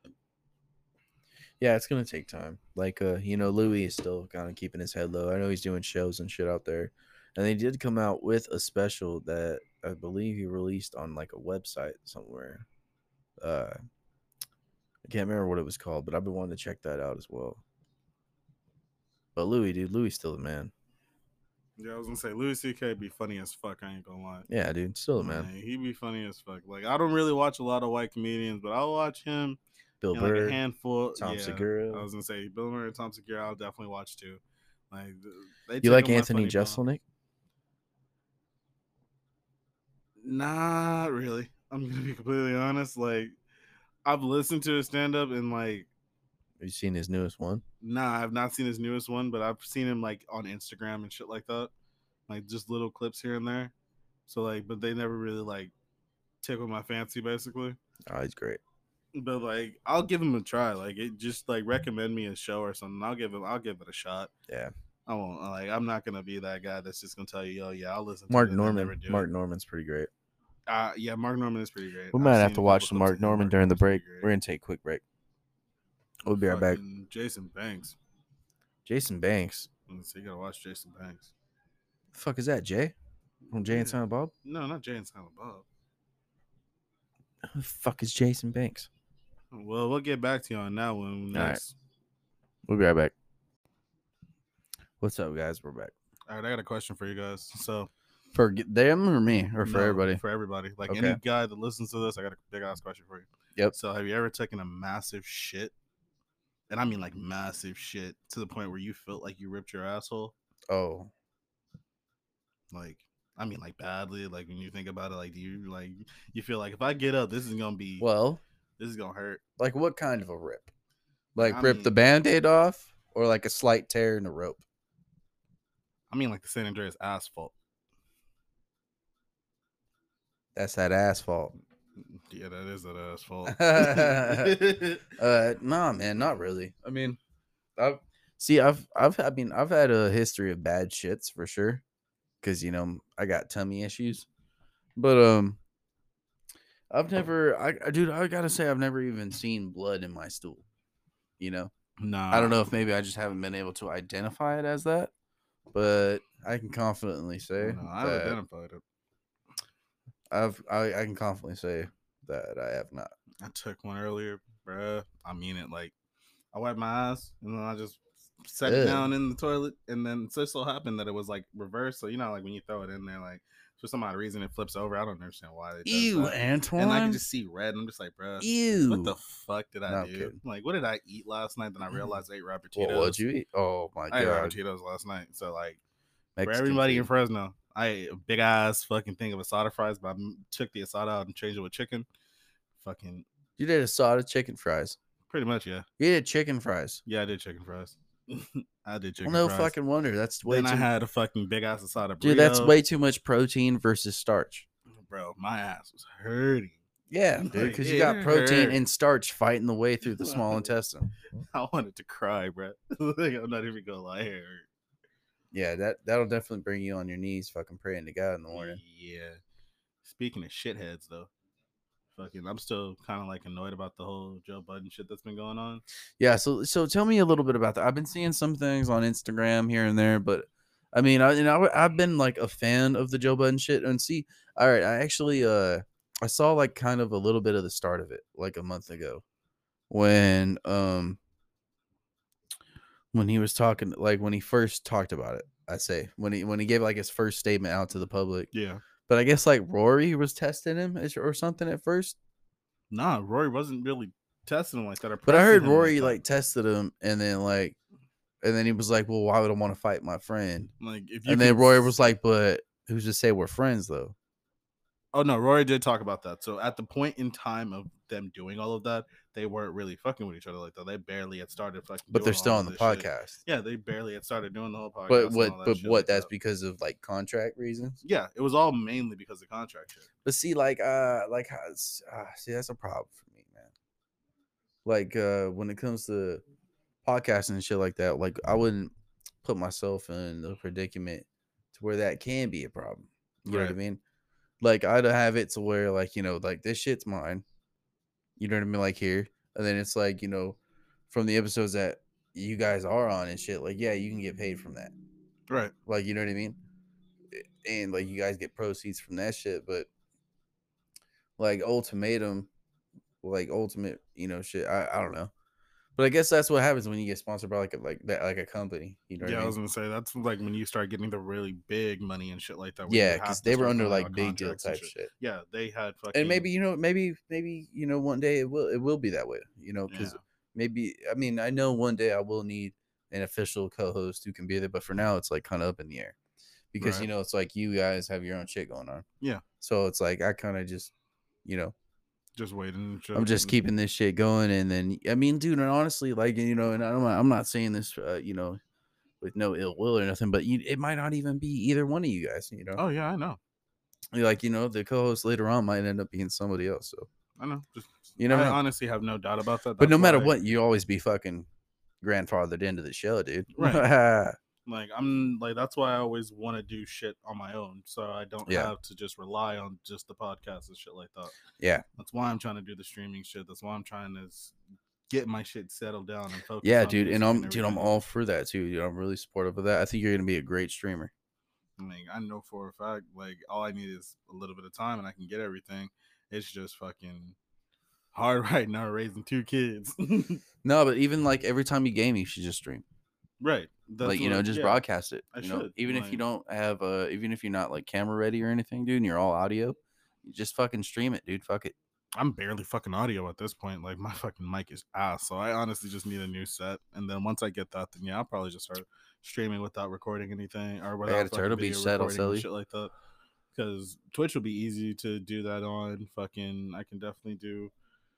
Yeah, it's gonna take time. Like uh, you know, Louis is still kind of keeping his head low. I know he's doing shows and shit out there. And they did come out with a special that I believe he released on like a website somewhere. Uh I can't remember what it was called, but I've been wanting to check that out as well. But Louis, dude, Louis still the man. Yeah, I was gonna say Louis C K be funny as fuck. I ain't gonna lie. Yeah, dude, still the man. Like, he be funny as fuck. Like I don't really watch a lot of white comedians, but I'll watch him. Bill And like Burr, a handful. Tom yeah, Segura. I was gonna say Bill Murray and Tom Segura. I'll definitely watch too. Like they You take like on my Anthony funny bone. Jeselnik? Not really. I'm gonna be completely honest. Like I've listened to his stand up and like Have you seen his newest one? nah, I've not seen his newest one, but I've seen him like on Instagram and shit like that. Like just little clips here and there. So like, but they never really like tickle my fancy basically. Oh, he's great. But like I'll give him a try. Like it just like recommend me a show or something. I'll give him I'll give it a shot. Yeah. I won't like I'm not gonna be that guy that's just gonna tell you, oh yeah, I'll listen to Mark it and then Norman. never do Mark it. Norman's pretty great. Uh yeah, Mark Norman is pretty great. We I've might seen have a to watch couple some clips Mark of him. Norman Mark during the Norman's break. pretty great. We're gonna take a quick break. We'll be right back. Fucking Jason Banks. Jason Banks. Let's see, you gotta watch Jason Banks. The fuck is that, Jay? From Jay and Yeah. Silent Bob? No, not Jay and Silent Bob. Who the fuck is Jason Banks? Well, we'll get back to you on that one All right. next. We'll be right back. What's up, guys? We're back. All right, I got a question for you guys. So For g- them or me or for no, everybody? For everybody. Like Okay. any guy that listens to this, I got a big ass question for you. Yep. So have you ever taken a massive shit? And I mean like massive shit to the point where you felt like you ripped your asshole? Oh, Like I mean like badly. Like when you think about it, like do you like you feel like if I get up, this is gonna be well, this is gonna hurt. like what kind of a rip? Like I rip the mean- Band-Aid off or like a slight tear in the rope? I mean like the San Andreas asphalt. That's that asphalt. Yeah, that is that asphalt. Uh, nah, man, not really. I mean, I've see, I've, I've, I mean, I've had a history of bad shits for sure, because you know I got tummy issues, but um, I've never, I, I, dude, I gotta say, I've never even seen blood in my stool. You know, Nah. I don't know if maybe I just haven't been able to identify it as that, but I can confidently say No, I've that identified it. I've, I, I can confidently say that I have not. I took one earlier, bruh. I mean it. Like, I wiped my eyes and then I just set it Ugh. down in the toilet. And then it just so happened that it was like reversed. So, you know, like when you throw it in there, like for some odd reason it flips over. I don't understand why. It does Ew, that. Antoine. And I can just see red. And I'm just like, bruh, Ew. what the fuck did I No, I'm do? kidding. Like, what did I eat last night? Then I realized I ate Robertitos. What would you eat? Oh my I ate god! Robertitos last night. So, like, Mexican for everybody in food. Fresno, I ate a big ass fucking thing of asada fries, but I m- took the asada out and changed it with chicken. Fucking You did asada chicken fries. pretty much, yeah. You did chicken fries. Yeah, I did chicken fries. I did chicken Well, no fries. fucking wonder. That's way Then too. I had a fucking big ass asada burrito. Dude, that's way too much protein versus starch. Bro, my ass was hurting. Yeah, dude, Like, because you it got protein hurt. and starch fighting the way through the small intestine. I wanted to cry, bro. Like, I'm not even gonna lie here. Yeah, that that'll definitely bring you on your knees, fucking praying to God in the morning. Yeah. Speaking of shitheads, though, fucking, I'm still kind of like annoyed about the whole Joe Budden shit that's been going on. Yeah, so so tell me a little bit about that. I've been seeing some things on Instagram here and there, but I mean, I you know I've been like a fan of the Joe Budden shit. And see, all right, I actually uh I saw like kind of a little bit of the start of it like a month ago. when um when he was talking, like when he first talked about it. I say when he when he gave like his first statement out to the public. Yeah. But I guess like Rory was testing him or something at first. Nah, Rory wasn't really testing him like that. Or But I heard him Rory like, like tested him, and then like, and then he was like, "Well, why would I want to fight my friend?" like if you And then could Rory s- was like, "But who's to say we're friends though?" Oh no, Rory did talk about that. So at the point in time of them doing all of that, they weren't really fucking with each other like that. They barely had started fucking. But doing they're still all on of the this shit. podcast. Yeah, they barely had started doing the whole podcast. But and what? all that But shit what? like That's that. because of like contract reasons. Yeah, it was all mainly because of contract shit. But see, like, uh, like, uh, see, that's a problem for me, man. Like, uh, when it comes to podcasting and shit like that, like, I wouldn't put myself in a predicament to where that can be a problem. You know what I Right. mean? Like, I'd have it to where, like, you know, like this shit's mine. You know what I mean? Like here, and then it's like, you know, from the episodes that you guys are on and shit, like, yeah, you can get paid from that. Right. Like, you know what I mean? And like, you guys get proceeds from that shit, but like ultimatum, like ultimate, you know, shit. I, I don't know, but I guess that's what happens when you get sponsored by like a, like that, like a company. You know what Yeah, I I mean? was gonna say that's like when you start getting the really big money and shit like that. Where Yeah, you have because to they were start under filling out like big deal contracts and type shit. Yeah, they had fucking. And maybe you know, maybe maybe you know, one day it will it will be that way. You know, because Yeah. maybe I mean I know one day I will need an official co-host who can be there, but for now it's like kind of up in the air because Right. you know it's like you guys have your own shit going on. Yeah. So it's like I kind of just, you know, Just waiting. and shit. I'm just keeping this shit going, and then I mean, dude, and honestly, like you know, and I'm not, I'm not saying this, uh, you know, with no ill will or nothing, but you, it might not even be either one of you guys. You know, Oh yeah, I know. like you know, the co-host later on might end up being somebody else. So I know. Just you never I know. honestly have no doubt about that. But That's no matter why- what, you always be fucking grandfathered into the show, dude. Right. Like I'm like that's why I always want to do shit on my own, so I don't Yeah. have to just rely on just the podcast and shit like that. Yeah. That's why I'm trying to do the streaming shit. That's why I'm trying to s- get my shit settled down and focus. Yeah, on dude, and music I'm dude, I'm everything. all for that too. Dude, I'm really supportive of that. I think you're gonna be a great streamer. Like I know for a fact, like all I need is a little bit of time and I can get everything. It's just fucking hard right now raising two kids. No, but even like every time you game, you should just stream. Right. That's like you what- know, just yeah. broadcast it. I You know, should, even if you like- don't have, uh, even if you're not like camera ready or anything, dude, and you're all audio, you just fucking stream it, dude. Fuck it. I'm barely fucking audio at this point. Like my fucking mic is ass. So I honestly just need a new set. And then once I get that, then yeah, I'll probably just start streaming without recording anything or without got a fucking Turtle video Beach set, I'll recording sell and you. shit like that. Because Twitch will be easy to do that on. Fucking, I can definitely do.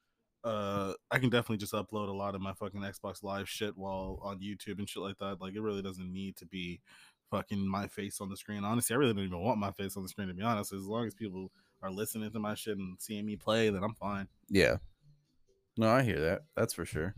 Uh, I can definitely just upload a lot of my fucking Xbox Live shit while on YouTube and shit like that. Like it really doesn't need to be fucking my face on the screen. Honestly, I really don't even want my face on the screen to be honest. As long as people are listening to my shit and seeing me play, then I'm fine. Yeah. No, I hear that. That's for sure.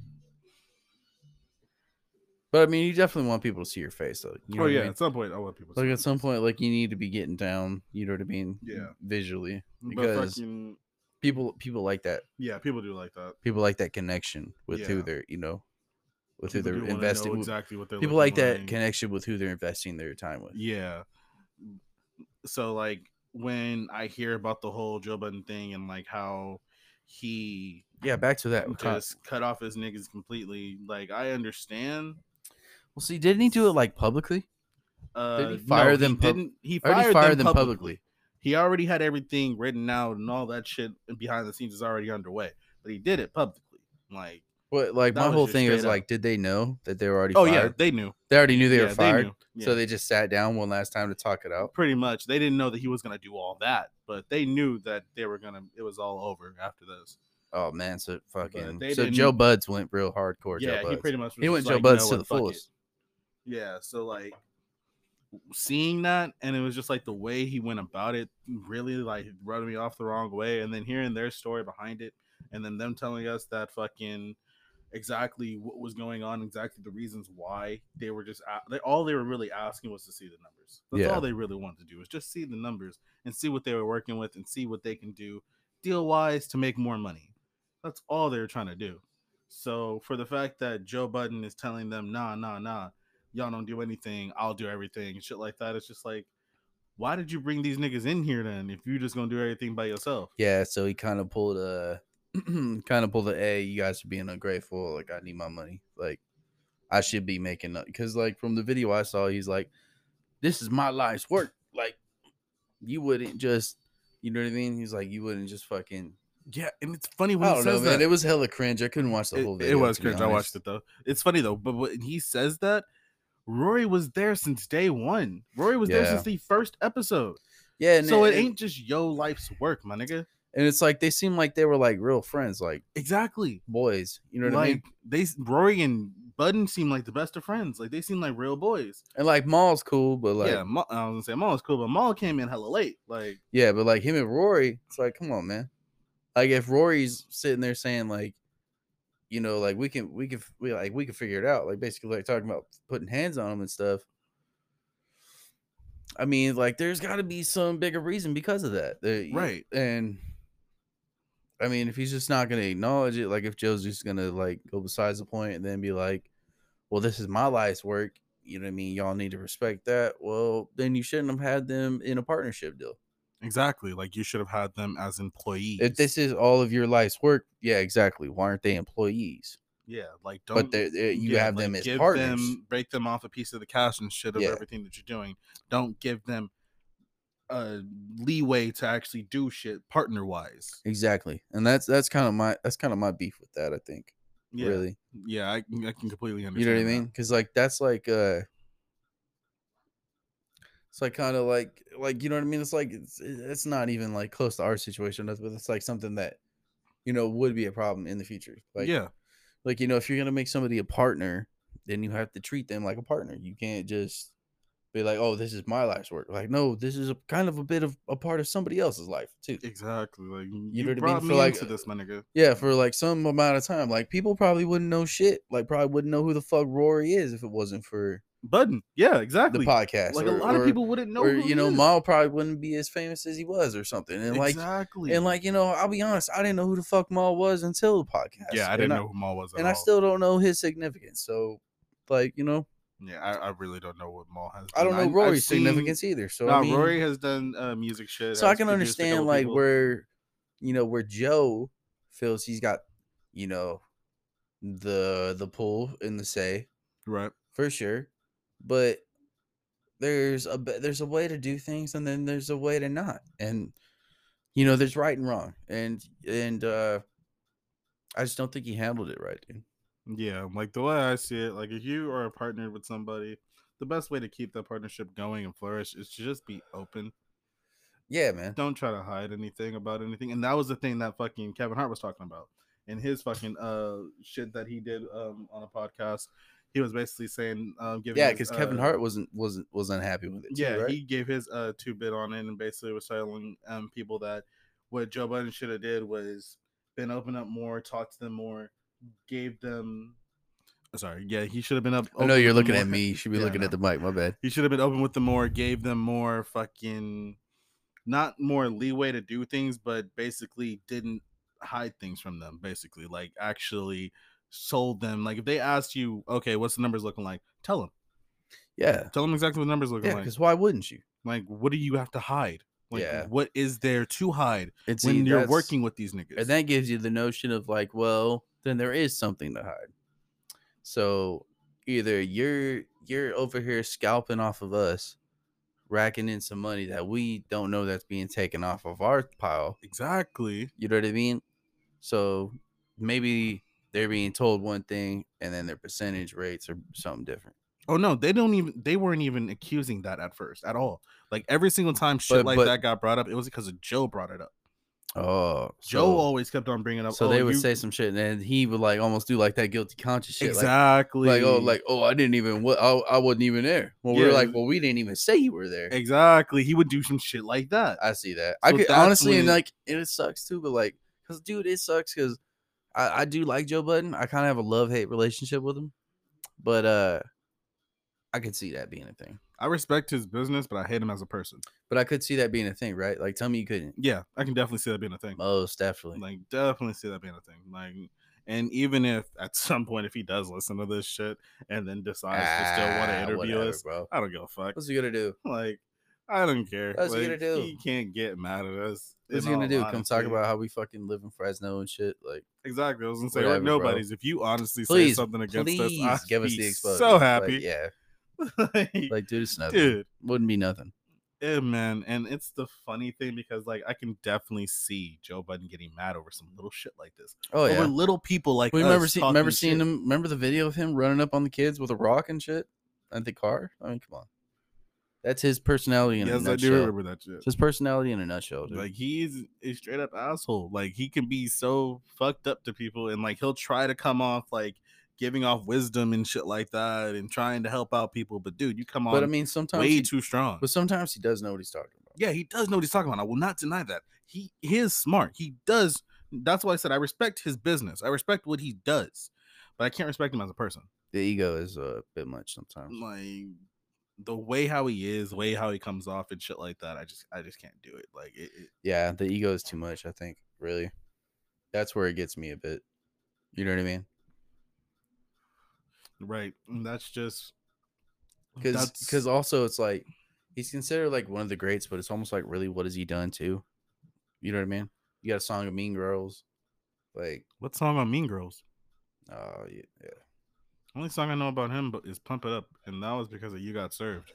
But I mean, you definitely want people to see your face, though. You know Oh what I yeah, mean? at some point I want people. to Like see at some point, like you need to be getting down. You know what I mean? Yeah. Visually, But because fucking, people people like that. yeah, people do like that. People like that connection with who Yeah. they're, you know, with People who do they're wanna investing. know with- exactly what they're. people looking like that like. connection with who they're investing their time with. Yeah. So like when I hear about the whole Joe Budden thing and like how he Yeah, back to that. just cut off his niggas completely, like I understand. Well, see, didn't he do it like publicly? Uh, Did he fire no, them He pub- didn't. He Or did fired, he fire them, them publicly. publicly? He already had everything written out and all that shit behind the scenes is already underway. But he did it publicly. Like, What? Like That my was whole just thing is straight up. like, did they know that they were already oh fired? yeah, they knew. They already knew they Yeah, were fired. knew. Yeah. So they just sat down one last time to talk it out. Pretty much. They didn't know that he was gonna do all that, but they knew that they were gonna. It was all over after this. Oh man, so fucking they so didn't- Joe Buds went real hardcore. yeah, Joe he Buds. pretty much. Was He went just Joe like, Buds you know to what, the fuck it. fullest. Yeah, so like seeing that, and it was just like the way he went about it really like rubbed me off the wrong way. And then hearing their story behind it, and then them telling us that fucking exactly what was going on, exactly the reasons why they were just a- they, all they were really asking was to see the numbers. That's Yeah. all they really wanted to do was just see the numbers and see what they were working with and see what they can do deal wise to make more money. That's all they were trying to do. So for the fact that Joe Budden is telling them, nah, nah, nah, y'all don't do anything, I'll do everything, and shit like that, it's just like, why did you bring these niggas in here then if you just gonna do everything by yourself? Yeah, so he kind of pulled a kind of pull the A. You guys are being ungrateful. Like I need my money. Like I should be making up because like from the video I saw, he's like, "This is my life's work." Like you wouldn't just, you know what I mean? He's like, you wouldn't just fucking. Yeah, and it's funny when I he don't know, says man. that. It was hella cringe. I couldn't watch the It, whole it video. was to be cringe. I watched honest. it though. It's funny though, but when he says that, Rory was there since day one. Rory was there Yeah. since the first episode. Yeah, and So it it- ain't just yo life's work, my nigga. And it's like they seem like they were like real friends, like Exactly. boys. You know what like I mean? they Rory and Budden seem like the best of friends. Like they seem like real boys. And like Maul's cool, but like yeah, yeah, Ma- I was gonna say Maul was cool, but Maul came in hella late. Like but like him and Rory, it's like, come on, man. Like if Rory's sitting there saying like, you know, like we can we can we like we can figure it out, like basically like talking about putting hands on him and stuff. I mean, like there's got to be some bigger reason because of that, Uh, Right. And I mean, if he's just not gonna acknowledge it, like if Joe's just gonna like go besides the point and then be like, well, this is my life's work, you know what I mean? Y'all need to respect that. Well, then you shouldn't have had them in a partnership deal. exactly. Like you should have had them as employees. If this is all of your life's work, yeah, exactly. Why aren't they employees? yeah, like don't But they're, they're- you yeah, have like, them as give partners. them, break them off a piece of the cash and shit of Yeah. everything that you're doing. Don't give them uh leeway to actually do shit partner wise. Exactly, and that's that's kind of my that's kind of my beef with that. I think, Yeah, really, yeah, I, I can completely understand. you know what I that. mean? Because like that's like uh, it's like kind of like like you know what I mean. It's like it's it's not even like close to our situation, but it's like something that you know would be a problem in the future. Like yeah, like you know if you're gonna make somebody a partner, then you have to treat them like a partner. You can't just be like, oh, this is my life's work. Like, no, this is a kind of a bit of a part of somebody else's life too. exactly. Like you, You know what I mean? brought For, me like, into this, my nigga. Yeah, for like some amount of time. Like people probably wouldn't know shit. Like probably wouldn't know who the fuck Rory is if it wasn't for Budden, yeah, the exactly. podcast. Like or, a lot or, of people wouldn't know. or who you he know, is. Maul probably wouldn't be as famous as he was or something. And like exactly. and like, you know, I'll be honest, I didn't know who the fuck Maul was until the podcast. yeah, I And didn't know who Maul was at and all. I still don't know his significance. So like, you know, yeah, I, I really don't know what Maul has. I don't done. know I- I've Rory's seen- significance either. So No, I mean, Rory has done uh, music shit. so I has can produced a understand couple like people. where, you know, where Joe feels he's got, you know, the the pull in the say right. for sure, but there's a be- there's a way to do things and then there's a way to not, and you know there's right and wrong, and and uh I just don't think he handled it right, dude. Yeah, like the way I see it, like if you are a partner with somebody, the best way to keep that partnership going and flourish is to just be open. Yeah, man. Don't try to hide anything about anything. And that was the thing that fucking Kevin Hart was talking about in his fucking uh shit that he did um on a podcast. He was basically saying, um, giving Yeah, his, because Kevin uh, Hart wasn't wasn't was unhappy with it. Too, yeah, right? he gave his uh two bit on it and basically was telling um people that what Joe Budden should have did was been open up more, talk to them more, gave them. Sorry, yeah, he should have been up. I know open you're with them looking at more. me. You should be Yeah, I looking know. at the mic. My bad. He should have been open with them more, gave them more fucking, not more leeway to do things, but basically didn't hide things from them. Basically, like actually sold them. Like if they asked you, okay, what's the numbers looking like? Tell them. Yeah, Tell them exactly what the numbers looking yeah. like. Because why wouldn't you? Like, what do you have to hide? Like, Yeah. what is there to hide And see, when you're that's- working with these niggas? And that gives you the notion of like, well, then there is something to hide. So either you're you're over here scalping off of us, racking in some money that we don't know that's being taken off of our pile. exactly. You know what I mean? So maybe they're being told one thing and then their percentage rates are something different. Oh no, they don't even. They weren't even accusing that at first at all. Like every single time shit But- like but- that got brought up, it was because of Joe brought it up. Oh, Joe so, always kept on bringing up. so oh, they would you- say some shit and then he would like almost do like that guilty conscious shit. Like, exactly. Like, oh, like, oh, I didn't even, what, I, I wasn't even there. Well, we Yeah. were like, well, we didn't even say you were there. exactly. He would do some shit like that. I see that. I So could that's honestly, and when- like, and it sucks too, but like, cause dude, it sucks because I, I do like Joe Budden. I kind of have a love hate relationship with him, but uh, I could see that being a thing. I respect his business, but I hate him as a person. But I could see that being a thing, right? Like, tell me you couldn't. Yeah, I can definitely see that being a thing. Most definitely. Like, definitely see that being a thing. Like, and even if at some point if he does listen to this shit and then decides to still want to Ah, interview whatever, us, bro. I don't give a fuck. What's he gonna do? Like, I don't care. What's he Like gonna do? he can't get mad at us. What's in he gonna all do? Come talk honesty. about how we fucking live in Fresno and shit? Like, Exactly. I was gonna say whatever, we're bro. nobodies. If you honestly say Please, something against us, please I'd give us be the exposure. so happy. Like, yeah, like, like do something. dude. Wouldn't be nothing. Yeah, man, and it's the funny thing because like I can definitely see Joe Budden getting mad over some little shit like this. Oh over yeah. little people like We us remember see, talking remember seeing shit. him. Remember the video of him running up on the kids with a rock and shit at the car. I mean, come on. That's his personality in a Yes, I do nutshell. remember that shit. It's his personality in a nutshell, dude. Like he's a straight up asshole. Like he can be so fucked up to people, and like he'll try to come off like giving off wisdom and shit like that, and trying to help out people. But dude, you come on. But I mean, sometimes way he, too strong. But sometimes he does know what he's talking about. Yeah, he does know what he's talking about. I will not deny that. He, he is smart. He does. That's why I said I respect his business. I respect what he does, but I can't respect him as a person. The ego is a bit much sometimes. Like the way how he is, the way how he comes off and shit like that. I just, I just can't do it. Like, it, it, yeah, the ego is too much. I think really, that's where it gets me a bit. You know what I mean? Right. And that's just because because also it's like he's considered like one of the greats, but it's almost like really what has he done too? You know what I mean? You got a song of Mean Girls, like what song on Mean Girls? Oh uh, yeah, yeah. Only song I know about him but is Pump It Up, and that was because of You Got Served.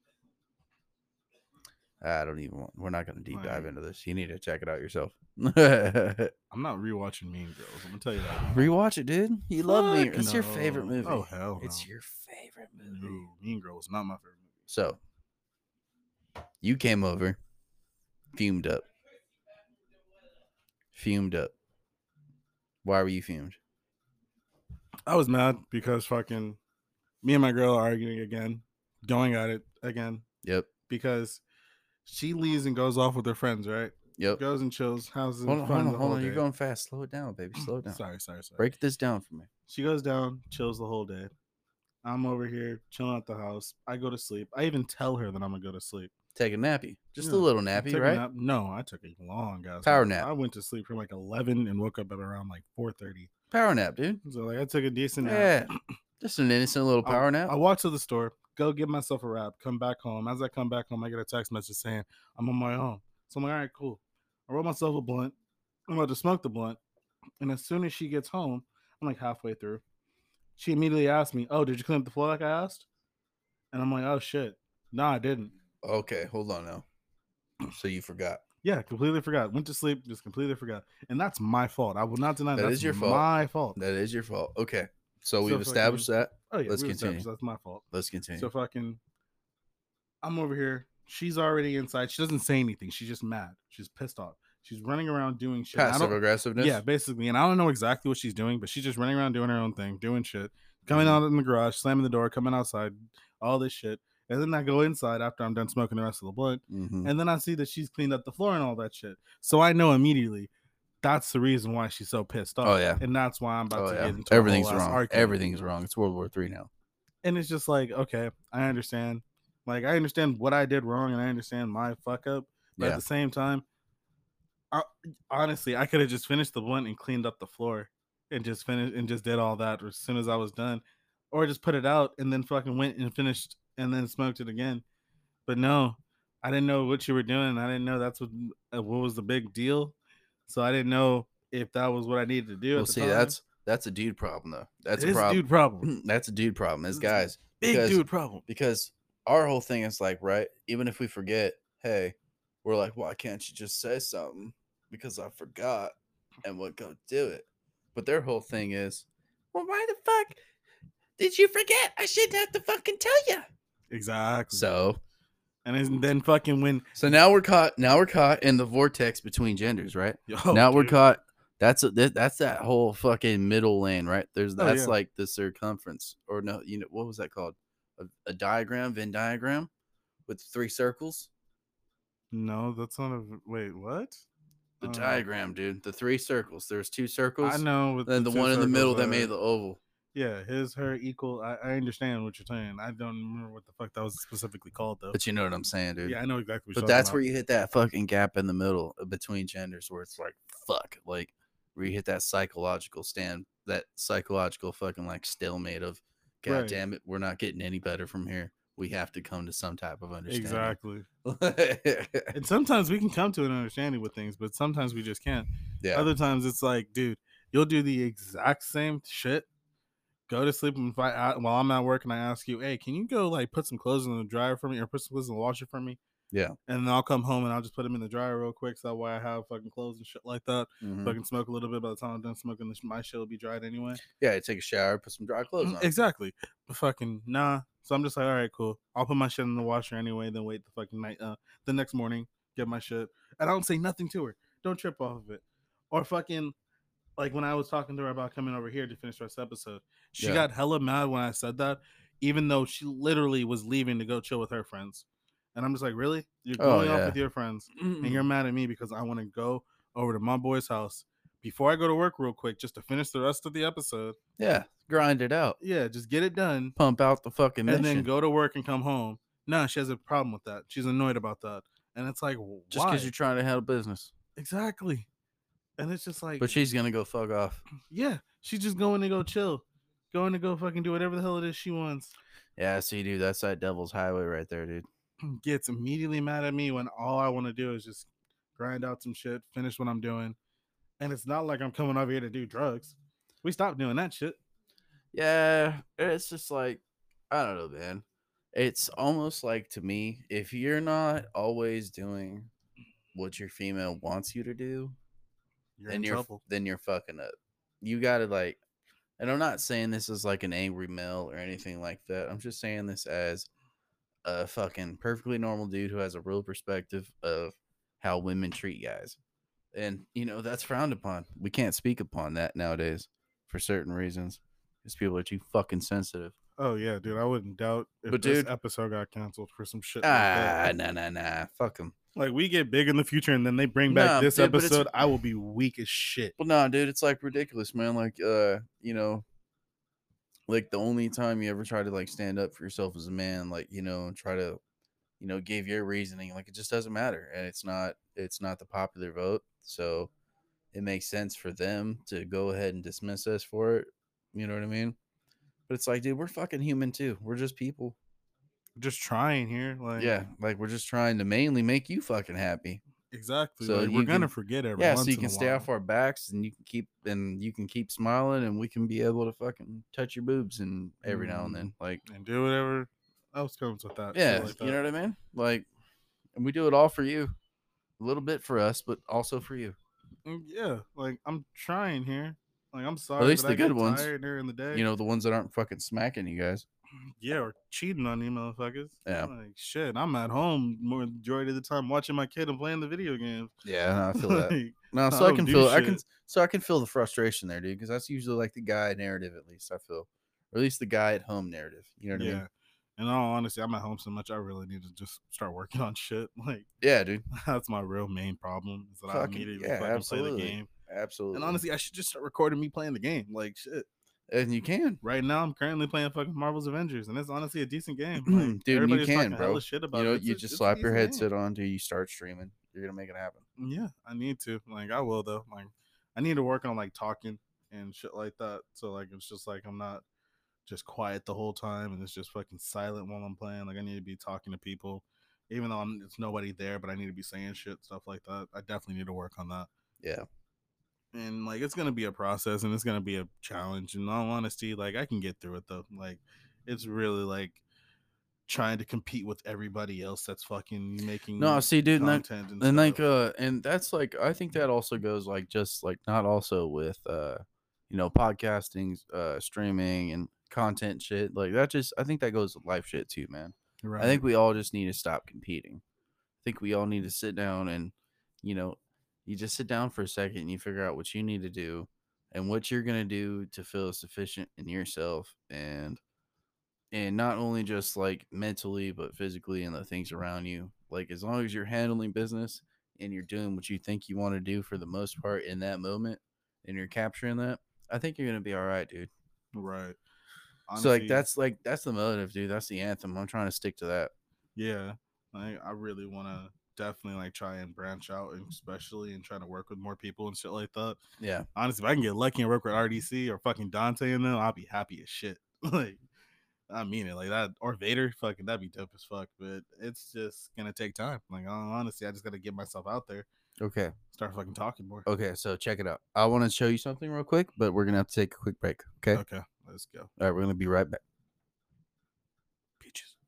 I don't even want. We're not going to deep dive into this. You need to check it out yourself. I'm not rewatching Mean Girls. I'm gonna tell you that. Rewatch it, dude. You Fuck love me. It's no. your favorite movie. Oh hell, no. It's your favorite movie. No, Mean Girls, not my favorite movie. So you came over, fumed up, fumed up. Why were you fumed? I was mad because fucking me and my girl are arguing again, going at it again. Yep. Because she leaves and goes off with her friends, right? Yep. Goes and chills. How's it? Hold on, hold on, hold on. You're going fast. Slow it down, baby. Slow it down. sorry, sorry, sorry. Break this down for me. She goes down, chills the whole day. I'm over here chilling at the house. I go to sleep. I even tell her that I'm gonna go to sleep. Take a nappy. Just yeah. a little nappy, right? Nap. No, I took a long guys. Power nap. I went to sleep from like eleven and woke up at around like four thirty. Power nap, dude. So like I took a decent nap. Yeah. Just an innocent little power I, nap. I walked to the store, go get myself a wrap, come back home. As I come back home, I get a text message saying I'm on my own. So I'm like, all right, cool. I roll myself a blunt. I'm about to smoke the blunt. And as soon as she gets home, I'm like halfway through. She immediately asked me, oh, did you clean up the floor like I asked? And I'm like, oh, shit. No, I didn't. Okay, hold on now. So you forgot. Yeah, completely forgot. Went to sleep, just completely forgot. And that's my fault. I will not deny that. That That's is your fault. my fault. That is your fault. Okay. So, So we've established fucking, that. Oh, yeah. Let's we continue. That's my fault. Let's continue. So fucking, I'm over here. She's already inside. She doesn't say anything. She's just mad. She's pissed off. She's running around doing shit. Passive aggressiveness? Yeah, basically. And I don't know exactly what she's doing, but she's just running around doing her own thing, doing shit. Coming mm-hmm. out in the garage, slamming the door, coming outside, all this shit. And then I go inside after I'm done smoking the rest of the blunt. Mm-hmm. And then I see that she's cleaned up the floor and all that shit. So I know immediately that's the reason why she's so pissed off. Oh, yeah. And that's why I'm about oh, to yeah. get into Everything's a whole wrong. argument. Everything's wrong. It's World War Three now. And it's just like, okay, I understand. Like, I understand what I did wrong and I understand my fuck up. But yeah. at the same time, I, honestly, I could have just finished the blunt and cleaned up the floor and just finished and just did all that as soon as I was done. Or just put it out and then fucking went and finished and then smoked it again. But no, I didn't know what you were doing. I didn't know that's what what was the big deal. So I didn't know if that was what I needed to do. Well, see, time. that's that's a dude problem though. That's it a problem. dude problem. That's a dude problem. As guys, big because, dude problem. Because our whole thing is like, right? Even if we forget, hey, we're like, why can't you just say something? Because I forgot, and we'll go do it. But their whole thing is, well, why the fuck did you forget? I shouldn't have to fucking tell you. Exactly. So. And then fucking when so now we're caught now we're caught in the vortex between genders, right? Oh, now dude. we're caught. That's a, that's that whole fucking middle lane, right? There's that's oh, yeah. like the circumference, or no, you know what was that called? A, a diagram, Venn diagram, with three circles. No, that's not a wait. What? The uh, diagram, dude. The three circles. There's two circles. I know. With then the, the one in the middle uh, that made the oval. Yeah, his, her, equal. I, I understand what you're saying. I don't remember what the fuck that was specifically called, though. But you know what I'm saying, dude. Yeah, I know exactly what But you're that's about. where you hit that fucking gap in the middle between genders where it's like, fuck. Like, where you hit that psychological stand, that psychological fucking, like, stalemate of, God right. damn it, we're not getting any better from here. we have to come to some type of understanding. Exactly. And sometimes we can come to an understanding with things, but sometimes we just can't. Yeah. Other times it's like, dude, you'll do the exact same shit. Go to sleep, and if I, while I'm at work and I ask you, hey, can you go like put some clothes in the dryer for me or put some clothes in the washer for me? Yeah. And then I'll come home and I'll just put them in the dryer real quick, so that way I have fucking clothes and shit like that. Mhm. So I can smoke a little bit. By the time I'm done smoking, this, my shit will be dried anyway. Yeah, take a shower, put some dry clothes on. Exactly. But fucking nah. So I'm just like, all right, cool. I'll put my shit in the washer anyway, then wait the fucking night, uh, the next morning, get my shit. And I don't say nothing to her. Don't trip off of it. Or fucking, like when I was talking to her about coming over here to finish this episode, she Yeah. got hella mad when I said that, even though she literally was leaving to go chill with her friends. And I'm just like, really? You're Oh, going off yeah. with your friends, and you're mad at me because I want to go over to my boy's house before I go to work real quick just to finish the rest of the episode. Yeah, grind it out. Yeah, just get it done, Pump out the fucking mission. and then go to work and come home. No, she has a problem with that. She's annoyed about that. And it's like, why? Just because you're trying to handle business. Exactly. And it's just like, But she's going to go fuck off. yeah, she's just going to go chill. Going to go fucking do whatever the hell it is she wants. Yeah, see, dude, that's that devil's highway right there, dude. Gets immediately mad at me when all I want to do is just grind out some shit, finish what I'm doing. And it's not like I'm coming over here to do drugs. We stopped doing that shit. Yeah, it's just like, I don't know, man. It's almost like, to me, if you're not always doing what your female wants you to do, You're then in you're trouble. then you're fucking up. You gotta like, and I'm not saying this is like an angry male or anything like that. I'm just saying this as a fucking perfectly normal dude who has a real perspective of how women treat guys. And, you know, that's frowned upon. We can't speak upon that nowadays for certain reasons because people are too fucking sensitive. Oh, yeah, dude. I wouldn't doubt if But, this dude- episode got canceled for some shit Ah, like that. nah, nah, nah. Fuck them. Like, we get big in the future and then they bring back Nah, this dude, but it's- episode, I will be weak as shit. Well, nah, dude, it's like ridiculous, man. Like, uh, you know, like the only time you ever try to like stand up for yourself as a man, like, you know, and try to, you know, give your reasoning, like it just doesn't matter. And it's not, it's not the popular vote. So it makes sense for them to go ahead and dismiss us for it. You know what I mean? But it's like, dude, we're fucking human too. We're just people. Just trying here. Like, Yeah. Like we're just trying to mainly make you fucking happy. exactly. So like, you we're going to can- forget every Yeah. once So you in can a stay while. off our backs and you can keep, and you can keep smiling and we can be able to fucking touch your boobs and every now and Mm. then. Like, And do whatever else comes with that. shit yeah. like You that. know what I mean? Like, and we do it all for you. A little bit for us, but also for you. Mm, yeah, like I'm trying here. Like I'm sorry. least that the I get good ones. tired during the day. You know, the ones that aren't fucking smacking you guys. yeah, or cheating on you, motherfuckers. Yeah. Like shit, I'm at home more majority of the time watching my kid and playing the video games. Yeah, I feel that. Like, No, I so I don't can do feel I can shit. so I can feel the frustration there, dude, because that's usually like the guy narrative, at least I feel, or at least the guy at home narrative. You know what yeah. I mean? In all honesty, I'm at home so much. I really need to just start working on shit. Like Yeah, dude. that's my real main problem. Is that I Fucking- immediately yeah, fucking play absolutely. the game. Absolutely. And honestly, I should just start recording me playing the game. Like shit. and you can, Right now, I'm currently playing fucking Marvel's Avengers, and it's honestly a decent game. dude. Like, And you everybody's can, talking bro. hella shit about You know, it. It's you a- just it's a slap your decent game. headset on, dude. You start streaming. You're gonna make it happen. Yeah, I need to. Like, I will though. Like, I need to work on like talking and shit like that. So like, it's just like I'm not just quiet the whole time and it's just fucking silent while I'm playing. Like, I need to be talking to people, even though I'm, it's nobody there. But I need to be saying shit, stuff like that. I definitely need to work on that. Yeah. And like, it's gonna be a process and it's gonna be a challenge. In all honesty, like, I can get through it though. Like, it's really like trying to compete with everybody else that's fucking making No, see, dude, and, that, content and, and like, stuff. uh, and that's like, I think that also goes like, just like, not also with, uh, you know, podcasting, uh, streaming, and content shit. Like that, just I think that goes with life shit too, man. Right. I think we all just need to stop competing. I think we all need to sit down and, you know, you just sit down for a second and you figure out what you need to do and what you're going to do to feel sufficient in yourself and and not only just like mentally but physically and the things around you. Like as long as you're handling business and you're doing what you think you want to do for the most part in that moment and you're capturing that, I think you're going to be all right, dude. Right. So like Honestly, that's like that's the motive, dude. That's the anthem. I'm trying to stick to that. yeah. Like, I really want to definitely like try and branch out, and especially and try to work with more people and shit like that. Yeah. Honestly, if I can get lucky and work with R D C or fucking Dante in them, I'll be happy as shit. Like, I mean it like that. Or Vader, fucking that'd be dope as fuck. But it's just gonna take time. Like honestly, I just gotta get myself out there, Okay. start fucking talking more. Okay, so check it out. I want to show you something real quick, but we're gonna have to take a quick break. Okay. Okay, let's go. All right, we're gonna be right back. Peaches.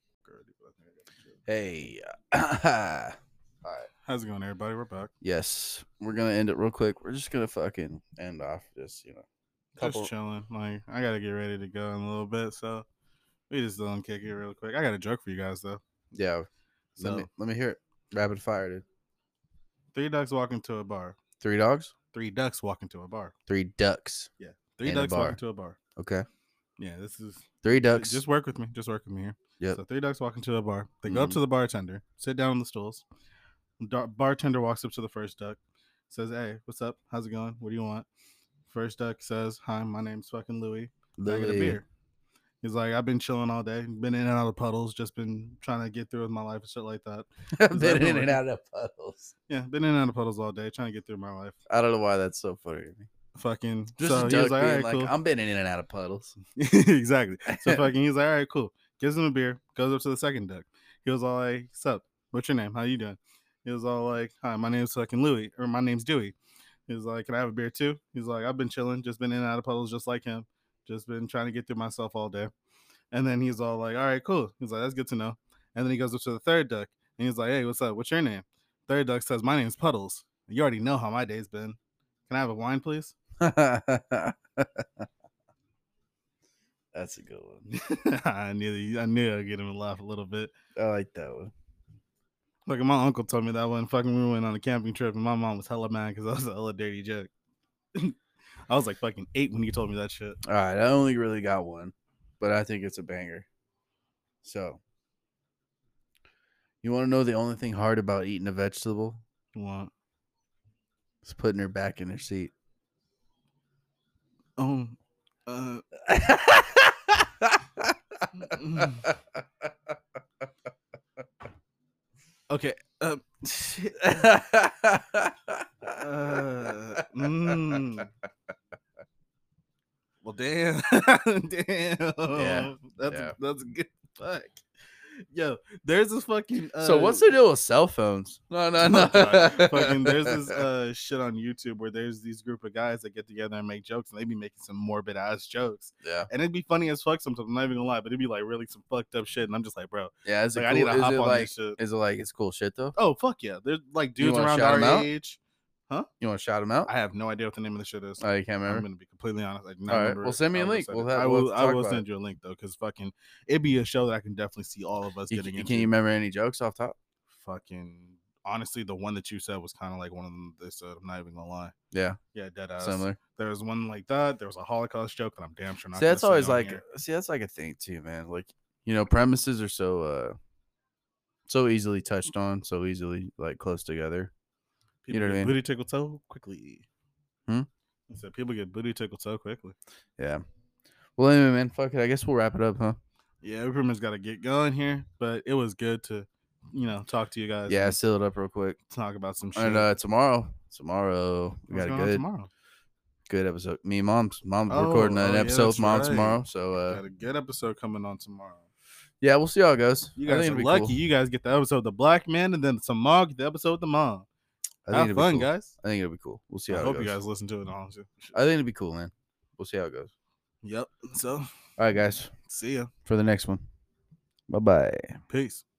Hey. All right. How's it going, everybody? We're back. Yes, we're gonna end it real quick. We're just gonna fucking end off just you know. Couple... Just chilling. Like I gotta get ready to go in a little bit, so we just don't kick it real quick. I got a joke for you guys though. Yeah. So let me let me hear it. Rapid fire, dude. Three ducks walk into a bar. Three dogs. Three ducks walk into a bar. Three ducks. Yeah. Three in a ducks walk bar. into a bar. Okay. Yeah, this is Three ducks. Just work with me. Just work with me here. Yep. So three ducks walk into a bar. They go up Mhm. to the bartender, sit down on the stools. Dar- bartender walks up to the first duck, says, "Hey, what's up? How's it going? What do you want?" First duck says, "Hi, my name's fucking Louie. Can I get a Louis. beer?" He's like, "I've been chilling all day, been in and out of puddles, just been trying to get through with my life and shit like that." I've He's been like, in "I've and been out of puddles. Yeah, been in and out of puddles all day, trying to get through my life." I don't know why that's so funny to me. Fucking Just so a he was duck like, "All being right, like, cool." I'm been in and out of puddles. Exactly. So fucking he's like, "All right, cool." Gives him a beer, goes up to the second duck. He was all like, "Sup? What's your name? How you doing?" He was all like, "Hi, my name's fucking Louie, or my name's Dewey." He was like, "Can I have a beer too?" He's like, "I've been chilling, just been in and out of puddles just like him. Just been trying to get through myself all day." And then he's all like, "All right, cool." He's like, "That's good to know." And then he goes up to the third duck and he's like, "Hey, what's up? What's your name?" Third duck says, "My name's Puddles. You already know how my day's been. Can I have a wine, please?" That's a good one. I knew I knew I'd get him to laugh a little bit. I like that one. Like my uncle told me that one. Fucking we went on a camping trip and my mom was hella mad because that was a hella dirty joke. I was like fucking eight when he told me that shit. All right, I only really got one, but I think it's a banger. So, you want to know the only thing hard about eating a vegetable? What? It's putting her back in her seat. Oh, uh, okay. Um, uh, mm. Well, damn, damn. Yeah, that's yeah. A, that's a good fuck. Yo, there's this fucking. Uh, so what's the deal with cell phones? No, no, no. Fucking, there's this uh shit on YouTube where there's these group of guys that get together and make jokes, and they be making some morbid ass jokes. Yeah, and it'd be funny as fuck sometimes. I'm not even gonna lie, but it'd be like really some fucked up shit, and I'm just like, bro, yeah. Is it like, cool? I need to is hop it on like? this shit. Is it like it's cool shit though? Oh fuck yeah, there's like You dudes wanna around shout 'em our out? age. You want to shout them out? I have no idea what the name of the shit is. Oh, you can't I'm remember? gonna be completely honest. I do not All right, remember well, it. send me a I will link. send We'll it. have- I we'll will. have I to talk will about send you a link though, because fucking it'd be a show that I can definitely see all of us You- getting you- into. can you remember any jokes off top? Fucking honestly, the one that you said was kind of like one of them. They said, I'm not even gonna lie. Yeah, Yeah, dead ass. similar. There was one like that. There was a Holocaust joke that I'm damn sure not. See, that's gonna always say on like, here. see, that's like a thing too, man. Like, you know, premises are so, uh, so easily touched on, so easily like close together. People You know what I get mean? booty tickled so quickly. Hmm? I said people get booty tickled so quickly. Yeah. Well, anyway, man, fuck it. I guess we'll wrap it up, huh? Yeah, we pretty much got to get going here, but it was good to, you know, talk to you guys. Yeah, and seal it up real quick. talk about some shit. And uh, tomorrow, tomorrow we What's got a going on good, tomorrow. good episode. Me and mom's, mom's Oh, recording an oh, yeah, episode with that's mom right. tomorrow. So, uh, Got a good episode coming on tomorrow. yeah, we'll see how it goes. You I guys think are it'll be lucky. cool. You guys get the episode with the black man, and then tomorrow get the episode with the mom. I think Have it'll fun, be cool. guys. I think it'll be cool. We'll see how I it hope goes. you guys listen to it. Honestly. I think it'll be cool, man. We'll see how it goes. Yep. So, All right, guys. see ya. For the next one. Bye bye. Peace.